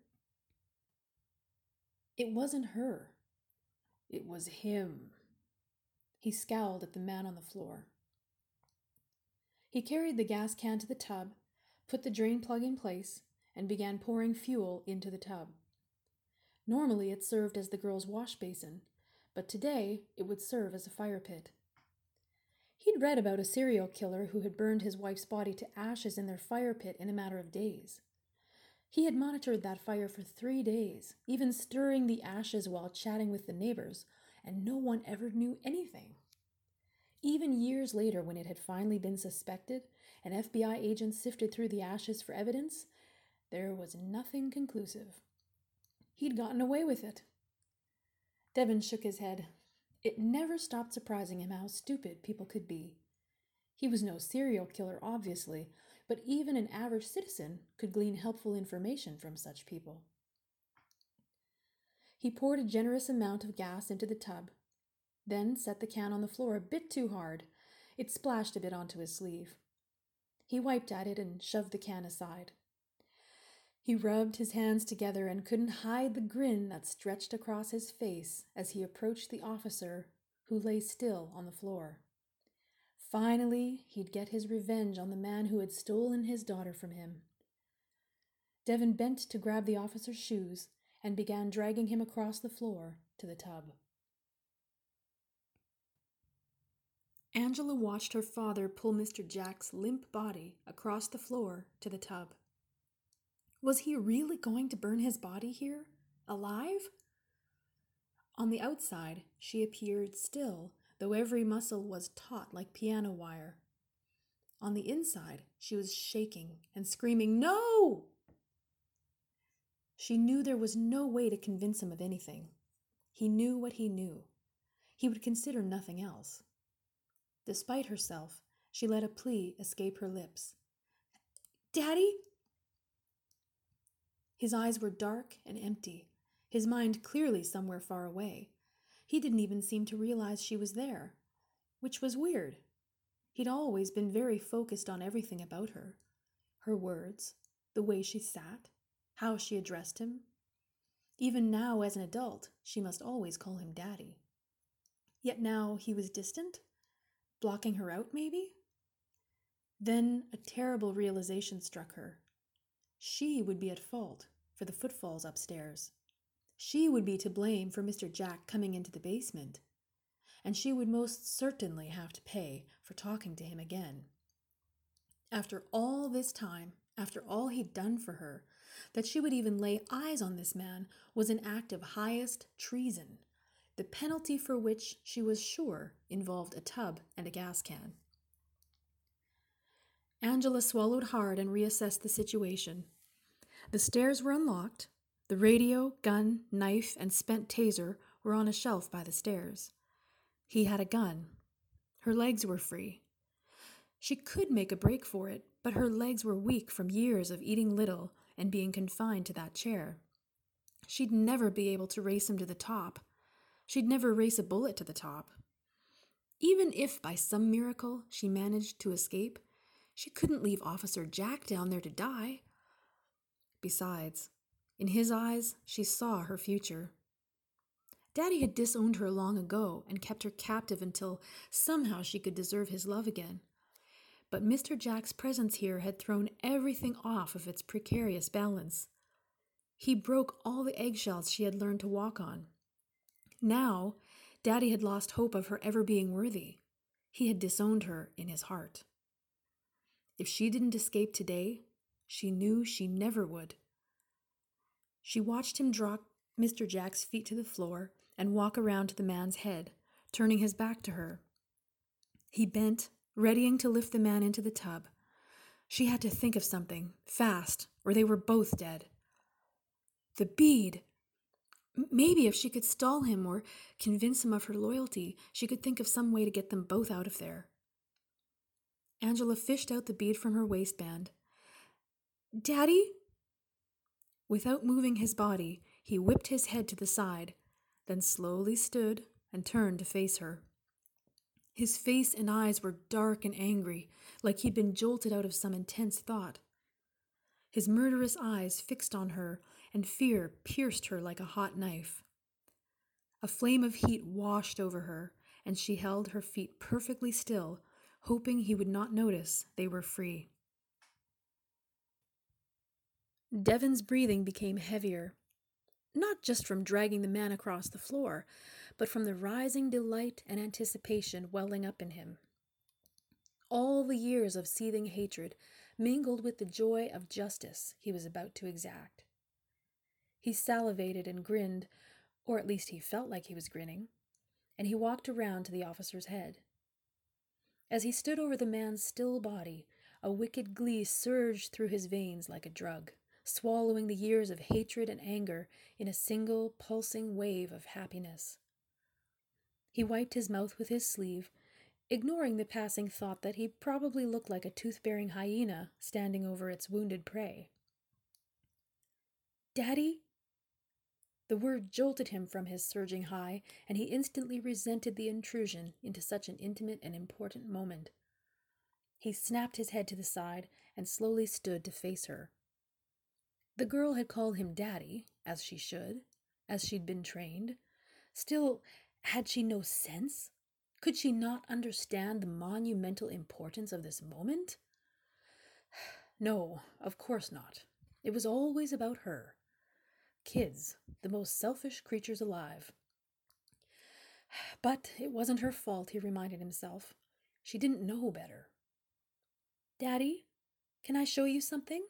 S1: It wasn't her. It was him. He scowled at the man on the floor. He carried the gas can to the tub, put the drain plug in place, and began pouring fuel into the tub. Normally it served as the girl's wash basin, but today it would serve as a fire pit. He'd read about a serial killer who had burned his wife's body to ashes in their fire pit in a matter of days. He had monitored that fire for three days, even stirring the ashes while chatting with the neighbors, and no one ever knew anything. Even years later, when it had finally been suspected, and F B I agents sifted through the ashes for evidence, there was nothing conclusive. He'd gotten away with it. Devin shook his head. It never stopped surprising him how stupid people could be. He was no serial killer, obviously, but even an average citizen could glean helpful information from such people. He poured a generous amount of gas into the tub, then set the can on the floor a bit too hard. It splashed a bit onto his sleeve. He wiped at it and shoved the can aside. He rubbed his hands together and couldn't hide the grin that stretched across his face as he approached the officer who lay still on the floor. Finally, he'd get his revenge on the man who had stolen his daughter from him. Devin bent to grab the officer's shoes and began dragging him across the floor to the tub. Angela watched her father pull Mister Jack's limp body across the floor to the tub. Was he really going to burn his body here, alive? On the outside, she appeared still, though every muscle was taut like piano wire. On the inside, she was shaking and screaming, "No!" She knew there was no way to convince him of anything. He knew what he knew. He would consider nothing else. Despite herself, she let a plea escape her lips. "Daddy?" His eyes were dark and empty, his mind clearly somewhere far away. He didn't even seem to realize she was there, which was weird. He'd always been very focused on everything about her. Her words, the way she sat, how she addressed him. Even now, as an adult, she must always call him Daddy. Yet now he was distant? Blocking her out, maybe? Then a terrible realization struck her. She would be at fault for the footfalls upstairs. She would be to blame for Mister Jack coming into the basement. And she would most certainly have to pay for talking to him again. After all this time, after all he'd done for her, that she would even lay eyes on this man was an act of highest treason, the penalty for which she was sure involved a tub and a gas can. Angela swallowed hard and reassessed the situation. The stairs were unlocked. The radio, gun, knife, and spent taser were on a shelf by the stairs. He had a gun. Her legs were free. She could make a break for it, but her legs were weak from years of eating little and being confined to that chair. She'd never be able to race him to the top. She'd never race a bullet to the top. Even if by some miracle she managed to escape, she couldn't leave Officer Jack down there to die. Besides, in his eyes, she saw her future. Daddy had disowned her long ago and kept her captive until somehow she could deserve his love again. But Mister Jack's presence here had thrown everything off of its precarious balance. He broke all the eggshells she had learned to walk on. Now, Daddy had lost hope of her ever being worthy. He had disowned her in his heart. If she didn't escape today, she knew she never would. She watched him drop Mister Jack's feet to the floor and walk around to the man's head, turning his back to her. He bent, readying to lift the man into the tub. She had to think of something, fast, or they were both dead. The bead! Maybe if she could stall him or convince him of her loyalty, she could think of some way to get them both out of there. Angela fished out the bead from her waistband. "Daddy?" Without moving his body, he whipped his head to the side, then slowly stood and turned to face her. His face and eyes were dark and angry, like he'd been jolted out of some intense thought. His murderous eyes fixed on her, and fear pierced her like a hot knife. A flame of heat washed over her, and she held her feet perfectly still, hoping he would not notice they were free. Devin's breathing became heavier, not just from dragging the man across the floor, but from the rising delight and anticipation welling up in him. All the years of seething hatred mingled with the joy of justice he was about to exact. He salivated and grinned, or at least he felt like he was grinning, and he walked around to the officer's head. As he stood over the man's still body, a wicked glee surged through his veins like a drug, swallowing the years of hatred and anger in a single pulsing wave of happiness. He wiped his mouth with his sleeve, ignoring the passing thought that he probably looked like a tooth-bearing hyena standing over its wounded prey. "Daddy?" The word jolted him from his surging high, and he instantly resented the intrusion into such an intimate and important moment. He snapped his head to the side and slowly stood to face her. The girl had called him Daddy, as she should, as she'd been trained. Still, had she no sense? Could she not understand the monumental importance of this moment? No, of course not. It was always about her. Kids, the most selfish creatures alive. But it wasn't her fault, he reminded himself. She didn't know better. "Daddy, can I show you something?"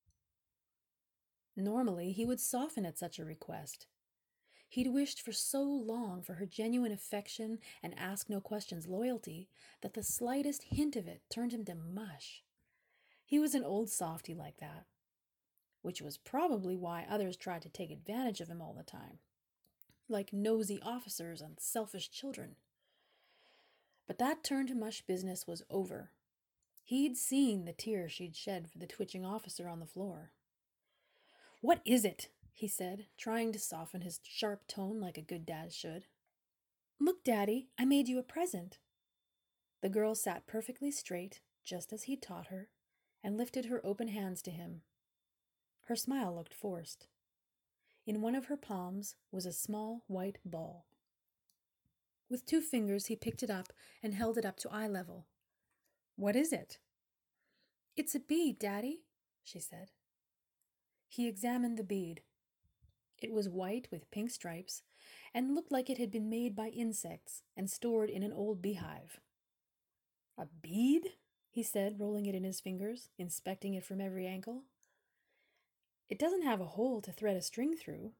S1: Normally, he would soften at such a request. He'd wished for so long for her genuine affection and ask-no-questions loyalty that the slightest hint of it turned him to mush. He was an old softy like that, which was probably why others tried to take advantage of him all the time, like nosy officers and selfish children. But that turn-to-mush business was over. He'd seen the tears she'd shed for the twitching officer on the floor. "What is it?" he said, trying to soften his sharp tone like a good dad should. "Look, Daddy, I made you a present." The girl sat perfectly straight, just as he'd taught her, and lifted her open hands to him. Her smile looked forced. In one of her palms was a small white ball. With two fingers he picked it up and held it up to eye level. "What is it?" "It's a bead, Daddy," she said. He examined the bead. It was white with pink stripes and looked like it had been made by insects and stored in an old beehive. "A bead?" he said, rolling it in his fingers, inspecting it from every angle. "It doesn't have a hole to thread a string through."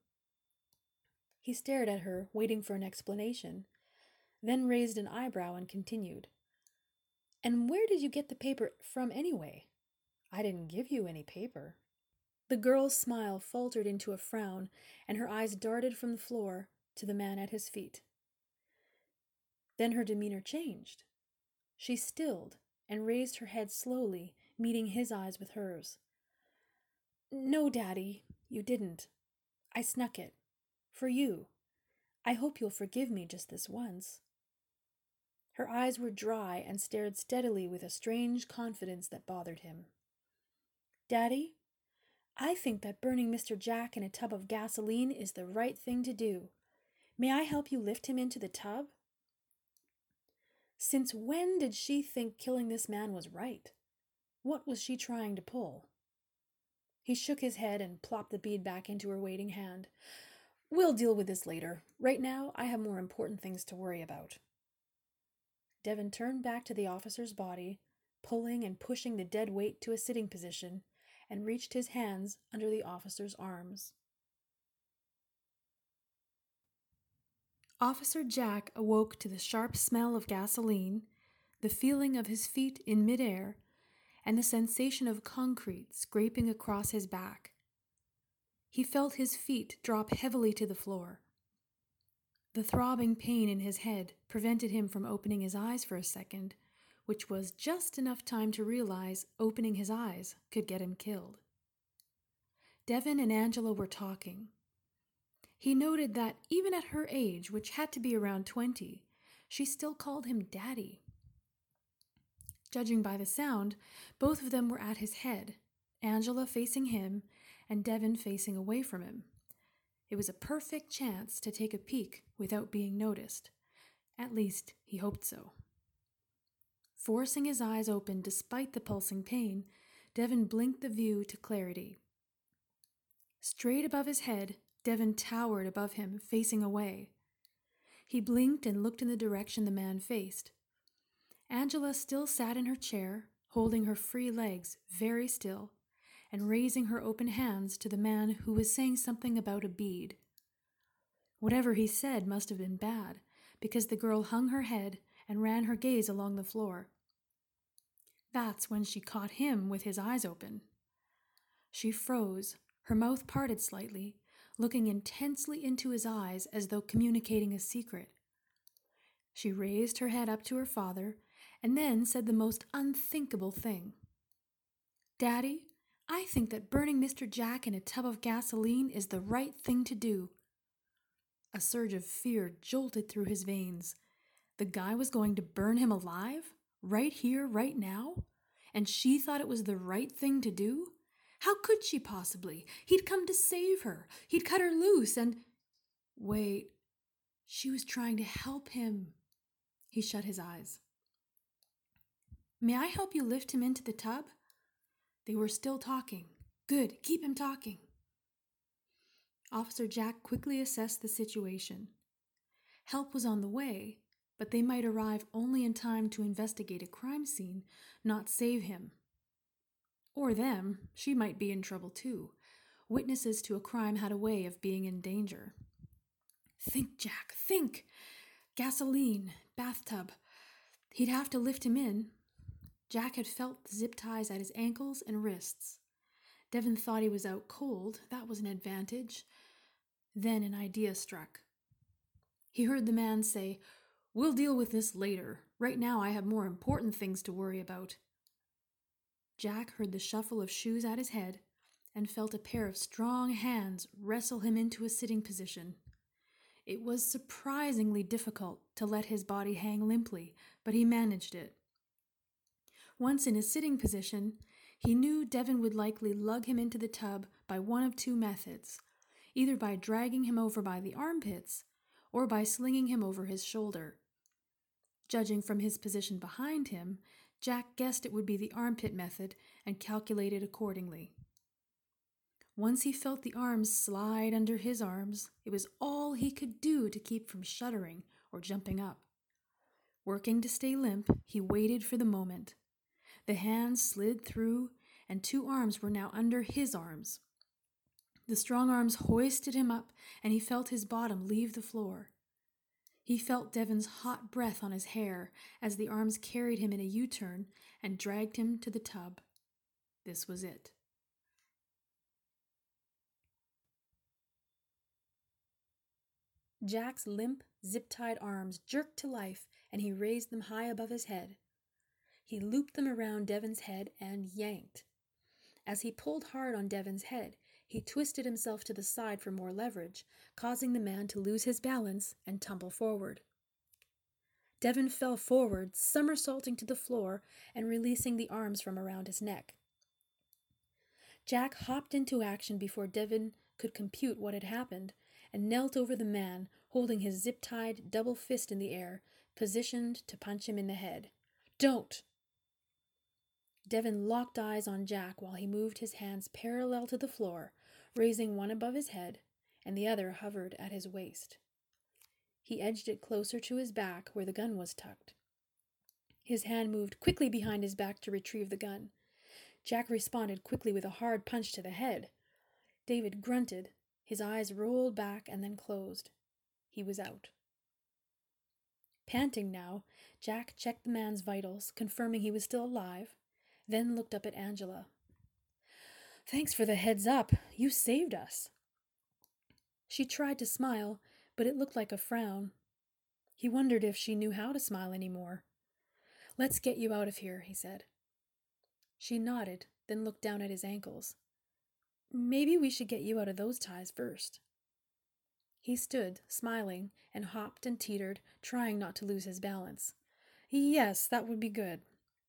S1: He stared at her, waiting for an explanation, then raised an eyebrow and continued. "And where did you get the paper from anyway? I didn't give you any paper." The girl's smile faltered into a frown, and her eyes darted from the floor to the man at his feet. Then her demeanor changed. She stilled and raised her head slowly, meeting his eyes with hers. "No, Daddy, you didn't. I snuck it. For you. I hope you'll forgive me just this once." Her eyes were dry and stared steadily with a strange confidence that bothered him. "Daddy, I think that burning Mister Jack in a tub of gasoline is the right thing to do. May I help you lift him into the tub?" Since when did she think killing this man was right? What was she trying to pull? He shook his head and plopped the bead back into her waiting hand. "We'll deal with this later. Right now, I have more important things to worry about." Devon turned back to the officer's body, pulling and pushing the dead weight to a sitting position, and reached his hands under the officer's arms. Officer Jack awoke to the sharp smell of gasoline, the feeling of his feet in midair, and the sensation of concrete scraping across his back. He felt his feet drop heavily to the floor. The throbbing pain in his head prevented him from opening his eyes for a second, which was just enough time to realize opening his eyes could get him killed. Devon and Angela were talking. He noted that even at her age, which had to be around twenty, she still called him Daddy. Judging by the sound, both of them were at his head, Angela facing him and Devon facing away from him. It was a perfect chance to take a peek without being noticed. At least, he hoped so. Forcing his eyes open despite the pulsing pain, Devon blinked the view to clarity. Straight above his head, Devon towered above him, facing away. He blinked and looked in the direction the man faced. Angela still sat in her chair, holding her free legs very still, and raising her open hands to the man who was saying something about a bead. Whatever he said must have been bad, because the girl hung her head and ran her gaze along the floor. That's when she caught him with his eyes open. She froze, her mouth parted slightly, looking intensely into his eyes as though communicating a secret. She raised her head up to her father and then said the most unthinkable thing. "Daddy, I think that burning Mister Jack in a tub of gasoline is the right thing to do." A surge of fear jolted through his veins. The guy was going to burn him alive? Right here, right now? And she thought it was the right thing to do? How could she possibly? He'd come to save her. He'd cut her loose and... Wait, she was trying to help him. He shut his eyes. "May I help you lift him into the tub?" They were still talking. Good, keep him talking. Officer Jack quickly assessed the situation. Help was on the way, but they might arrive only in time to investigate a crime scene, not save him. Or them. She might be in trouble too. Witnesses to a crime had a way of being in danger. Think, Jack, think! Gasoline, bathtub. He'd have to lift him in. Jack had felt the zip ties at his ankles and wrists. Devon thought he was out cold. That was an advantage. Then an idea struck. He heard the man say, "We'll deal with this later. Right now I have more important things to worry about." Jack heard the shuffle of shoes at his head and felt a pair of strong hands wrestle him into a sitting position. It was surprisingly difficult to let his body hang limply, but he managed it. Once in his sitting position, he knew Devon would likely lug him into the tub by one of two methods, either by dragging him over by the armpits or by slinging him over his shoulder. Judging from his position behind him, Jack guessed it would be the armpit method and calculated accordingly. Once he felt the arms slide under his arms, it was all he could do to keep from shuddering or jumping up. Working to stay limp, he waited for the moment. The hands slid through, and two arms were now under his arms. The strong arms hoisted him up, and he felt his bottom leave the floor. He felt Devon's hot breath on his hair as the arms carried him in a U-turn and dragged him to the tub. This was it. Jack's limp, zip-tied arms jerked to life, and he raised them high above his head. He looped them around Devon's head and yanked. As he pulled hard on Devon's head, he twisted himself to the side for more leverage, causing the man to lose his balance and tumble forward. Devon fell forward, somersaulting to the floor and releasing the arms from around his neck. Jack hopped into action before Devon could compute what had happened and knelt over the man, holding his zip-tied double fist in the air, positioned to punch him in the head. "Don't!" Devon locked eyes on Jack while he moved his hands parallel to the floor, raising one above his head, and the other hovered at his waist. He edged it closer to his back where the gun was tucked. His hand moved quickly behind his back to retrieve the gun. Jack responded quickly with a hard punch to the head. David grunted. His eyes rolled back and then closed. He was out. Panting now, Jack checked the man's vitals, confirming he was still alive, then looked up at Angela. "Thanks for the heads up. You saved us." She tried to smile, but it looked like a frown. He wondered if she knew how to smile anymore. "Let's get you out of here," he said. She nodded, then looked down at his ankles. "Maybe we should get you out of those ties first." He stood, smiling, and hopped and teetered, trying not to lose his balance. "Yes, that would be good."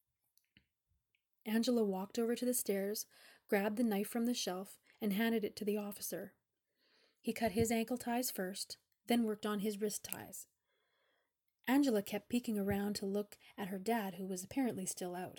S1: Angela walked over to the stairs, grabbed the knife from the shelf, and handed it to the officer. He cut his ankle ties first, then worked on his wrist ties. Angela kept peeking around to look at her dad, who was apparently still out.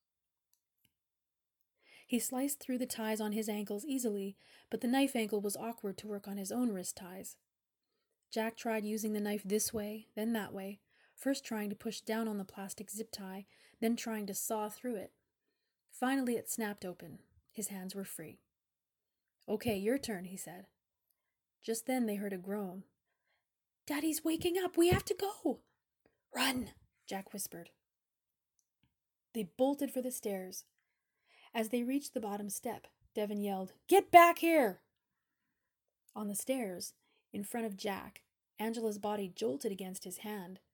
S1: He sliced through the ties on his ankles easily, but the knife angle was awkward to work on his own wrist ties. Jack tried using the knife this way, then that way, first trying to push down on the plastic zip tie, then trying to saw through it. Finally it snapped open. His hands were free. "Okay, your turn," he said. Just then they heard a groan. "Daddy's waking up! We have to go!" "Run!" Jack whispered. They bolted for the stairs. As they reached the bottom step, Devon yelled, "Get back here!" On the stairs, in front of Jack, Angela's body jolted against his hand.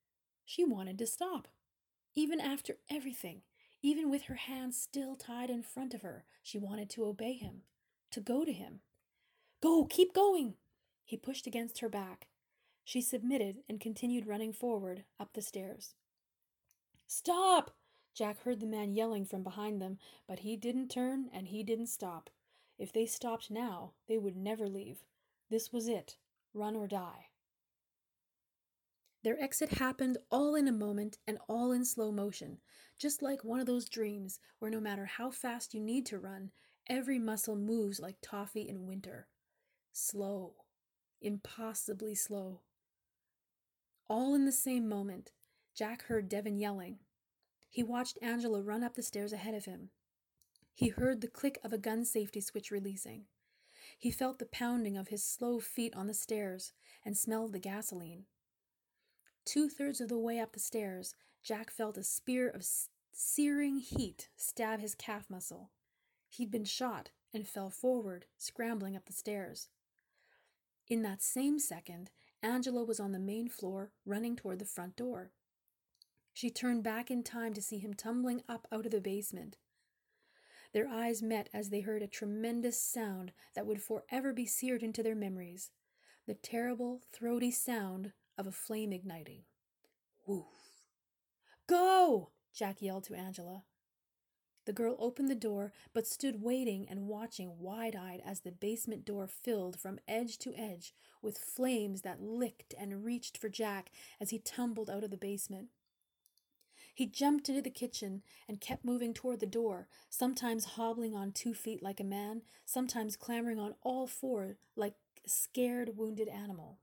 S1: She wanted to stop. Even after everything, even with her hands still tied in front of her, she wanted to obey him, to go to him. Go, keep going! He pushed against her back. She submitted and continued running forward up the stairs. Stop! Jack heard the man yelling from behind them, but he didn't turn and he didn't stop. If they stopped now, they would never leave. This was it. Run or die. Their exit happened all in a moment and all in slow motion, just like one of those dreams where no matter how fast you need to run, every muscle moves like toffee in winter. Slow. Impossibly slow. All in the same moment, Jack heard Devon yelling. He watched Angela run up the stairs ahead of him. He heard the click of a gun safety switch releasing. He felt the pounding of his slow feet on the stairs and smelled the gasoline. Two-thirds of the way up the stairs, Jack felt a spear of searing heat stab his calf muscle. He'd been shot and fell forward, scrambling up the stairs. In that same second, Angela was on the main floor, running toward the front door. She turned back in time to see him tumbling up out of the basement. Their eyes met as they heard a tremendous sound that would forever be seared into their memories, the terrible, throaty sound of a flame igniting. Woof. Go! Jack yelled to Angela. The girl opened the door, but stood waiting and watching wide-eyed as the basement door filled from edge to edge with flames that licked and reached for Jack as he tumbled out of the basement. He jumped into the kitchen and kept moving toward the door, sometimes hobbling on two feet like a man, sometimes clambering on all four like a scared, wounded animal.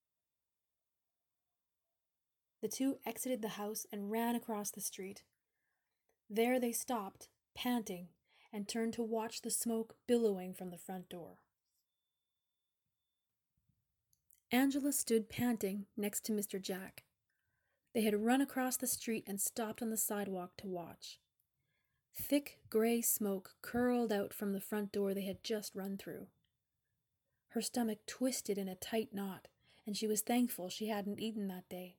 S1: The two exited the house and ran across the street. There they stopped, panting, and turned to watch the smoke billowing from the front door. Angela stood panting next to Mister Jack. They had run across the street and stopped on the sidewalk to watch. Thick gray smoke curled out from the front door they had just run through. Her stomach twisted in a tight knot, and she was thankful she hadn't eaten that day.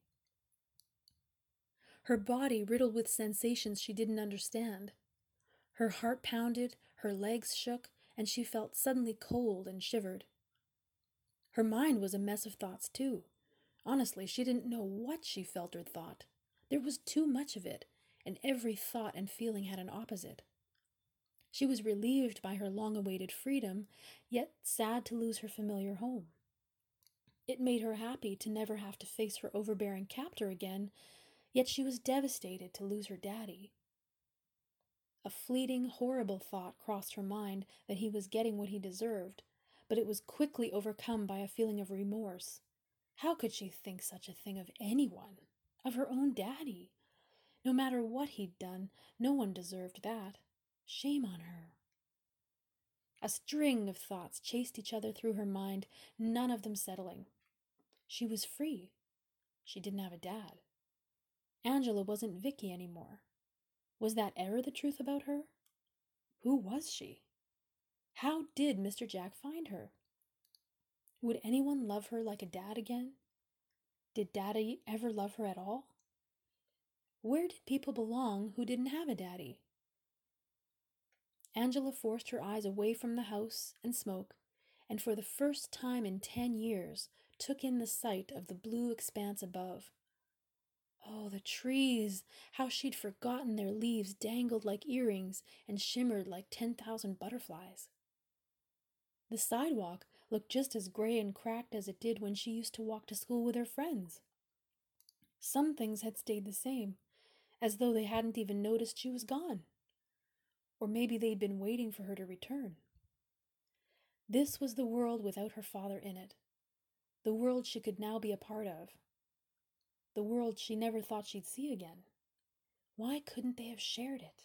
S1: Her body riddled with sensations she didn't understand. Her heart pounded, her legs shook, and she felt suddenly cold and shivered. Her mind was a mess of thoughts, too. Honestly, she didn't know what she felt or thought. There was too much of it, and every thought and feeling had an opposite. She was relieved by her long-awaited freedom, yet sad to lose her familiar home. It made her happy to never have to face her overbearing captor again, yet she was devastated to lose her daddy. A fleeting, horrible thought crossed her mind that he was getting what he deserved, but it was quickly overcome by a feeling of remorse. How could she think such a thing of anyone? Of her own daddy? No matter what he'd done, no one deserved that. Shame on her. A string of thoughts chased each other through her mind, none of them settling. She was free. She didn't have a dad. Angela wasn't Vicky anymore. Was that ever the truth about her? Who was she? How did Mister Jack find her? Would anyone love her like a dad again? Did Daddy ever love her at all? Where did people belong who didn't have a daddy? Angela forced her eyes away from the house and smoke, and for the first time in ten years took in the sight of the blue expanse above. Oh, the trees! How she'd forgotten their leaves dangled like earrings and shimmered like ten thousand butterflies. The sidewalk looked just as gray and cracked as it did when she used to walk to school with her friends. Some things had stayed the same, as though they hadn't even noticed she was gone. Or maybe they'd been waiting for her to return. This was the world without her father in it. The world she could now be a part of. The world she never thought she'd see again. Why couldn't they have shared it?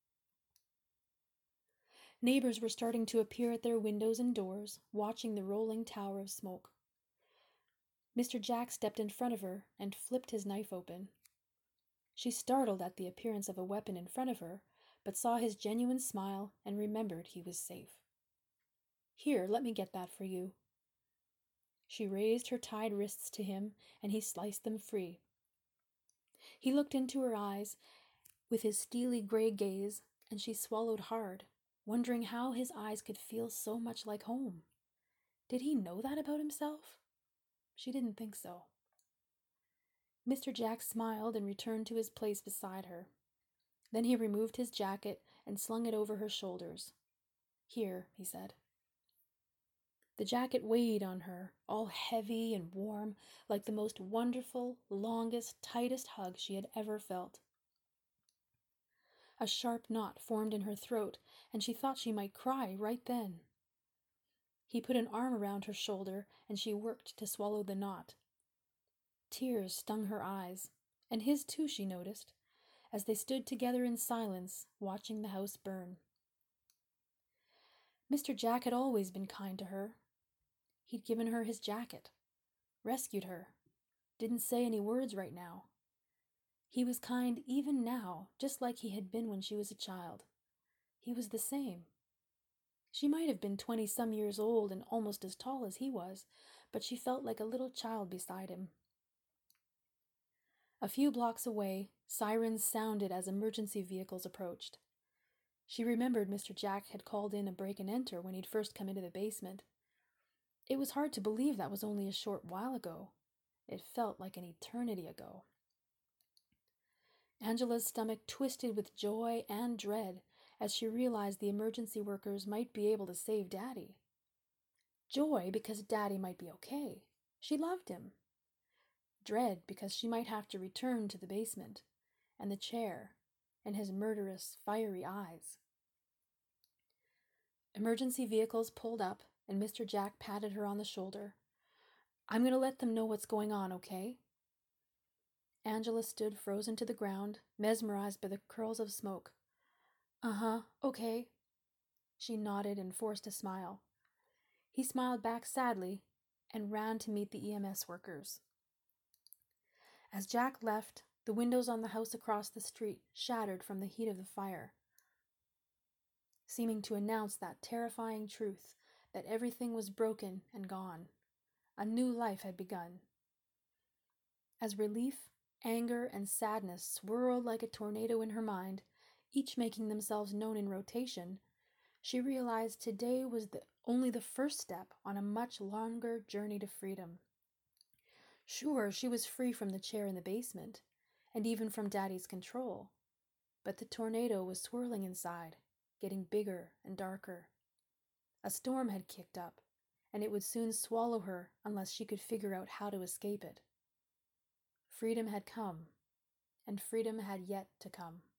S1: Neighbors were starting to appear at their windows and doors, watching the rolling tower of smoke. Mister Jack stepped in front of her and flipped his knife open. She startled at the appearance of a weapon in front of her, but saw his genuine smile and remembered he was safe. Here, let me get that for you. She raised her tied wrists to him, and he sliced them free. He looked into her eyes with his steely gray gaze, and she swallowed hard, wondering how his eyes could feel so much like home. Did he know that about himself? She didn't think so. Mister Jack smiled and returned to his place beside her. Then he removed his jacket and slung it over her shoulders. "Here," he said. The jacket weighed on her, all heavy and warm, like the most wonderful, longest, tightest hug she had ever felt. A sharp knot formed in her throat, and she thought she might cry right then. He put an arm around her shoulder, and she worked to swallow the knot. Tears stung her eyes, and his too, she noticed, as they stood together in silence, watching the house burn. Mister Jack had always been kind to her. He'd given her his jacket, rescued her, didn't say any words right now. He was kind even now, just like he had been when she was a child. He was the same. She might have been twenty-some years old and almost as tall as he was, but she felt like a little child beside him. A few blocks away, sirens sounded as emergency vehicles approached. She remembered Mister Jack had called in a break-and-enter when he'd first come into the basement. It was hard to believe that was only a short while ago. It felt like an eternity ago. Angela's stomach twisted with joy and dread as she realized the emergency workers might be able to save Daddy. Joy because Daddy might be okay. She loved him. Dread because she might have to return to the basement, and the chair, and his murderous, fiery eyes. Emergency vehicles pulled up, and Mister Jack patted her on the shoulder. "I'm going to let them know what's going on, okay?" Angela stood frozen to the ground, mesmerized by the curls of smoke. "Uh-huh, okay." She nodded and forced a smile. He smiled back sadly and ran to meet the E M S workers. As Jack left, the windows on the house across the street shattered from the heat of the fire, seeming to announce that terrifying truth that everything was broken and gone. A new life had begun. As relief, anger, and sadness swirled like a tornado in her mind, each making themselves known in rotation, she realized today was the, only the first step on a much longer journey to freedom. Sure, she was free from the chair in the basement, and even from Daddy's control, but the tornado was swirling inside, getting bigger and darker. A storm had kicked up, and it would soon swallow her unless she could figure out how to escape it. Freedom had come, and freedom had yet to come.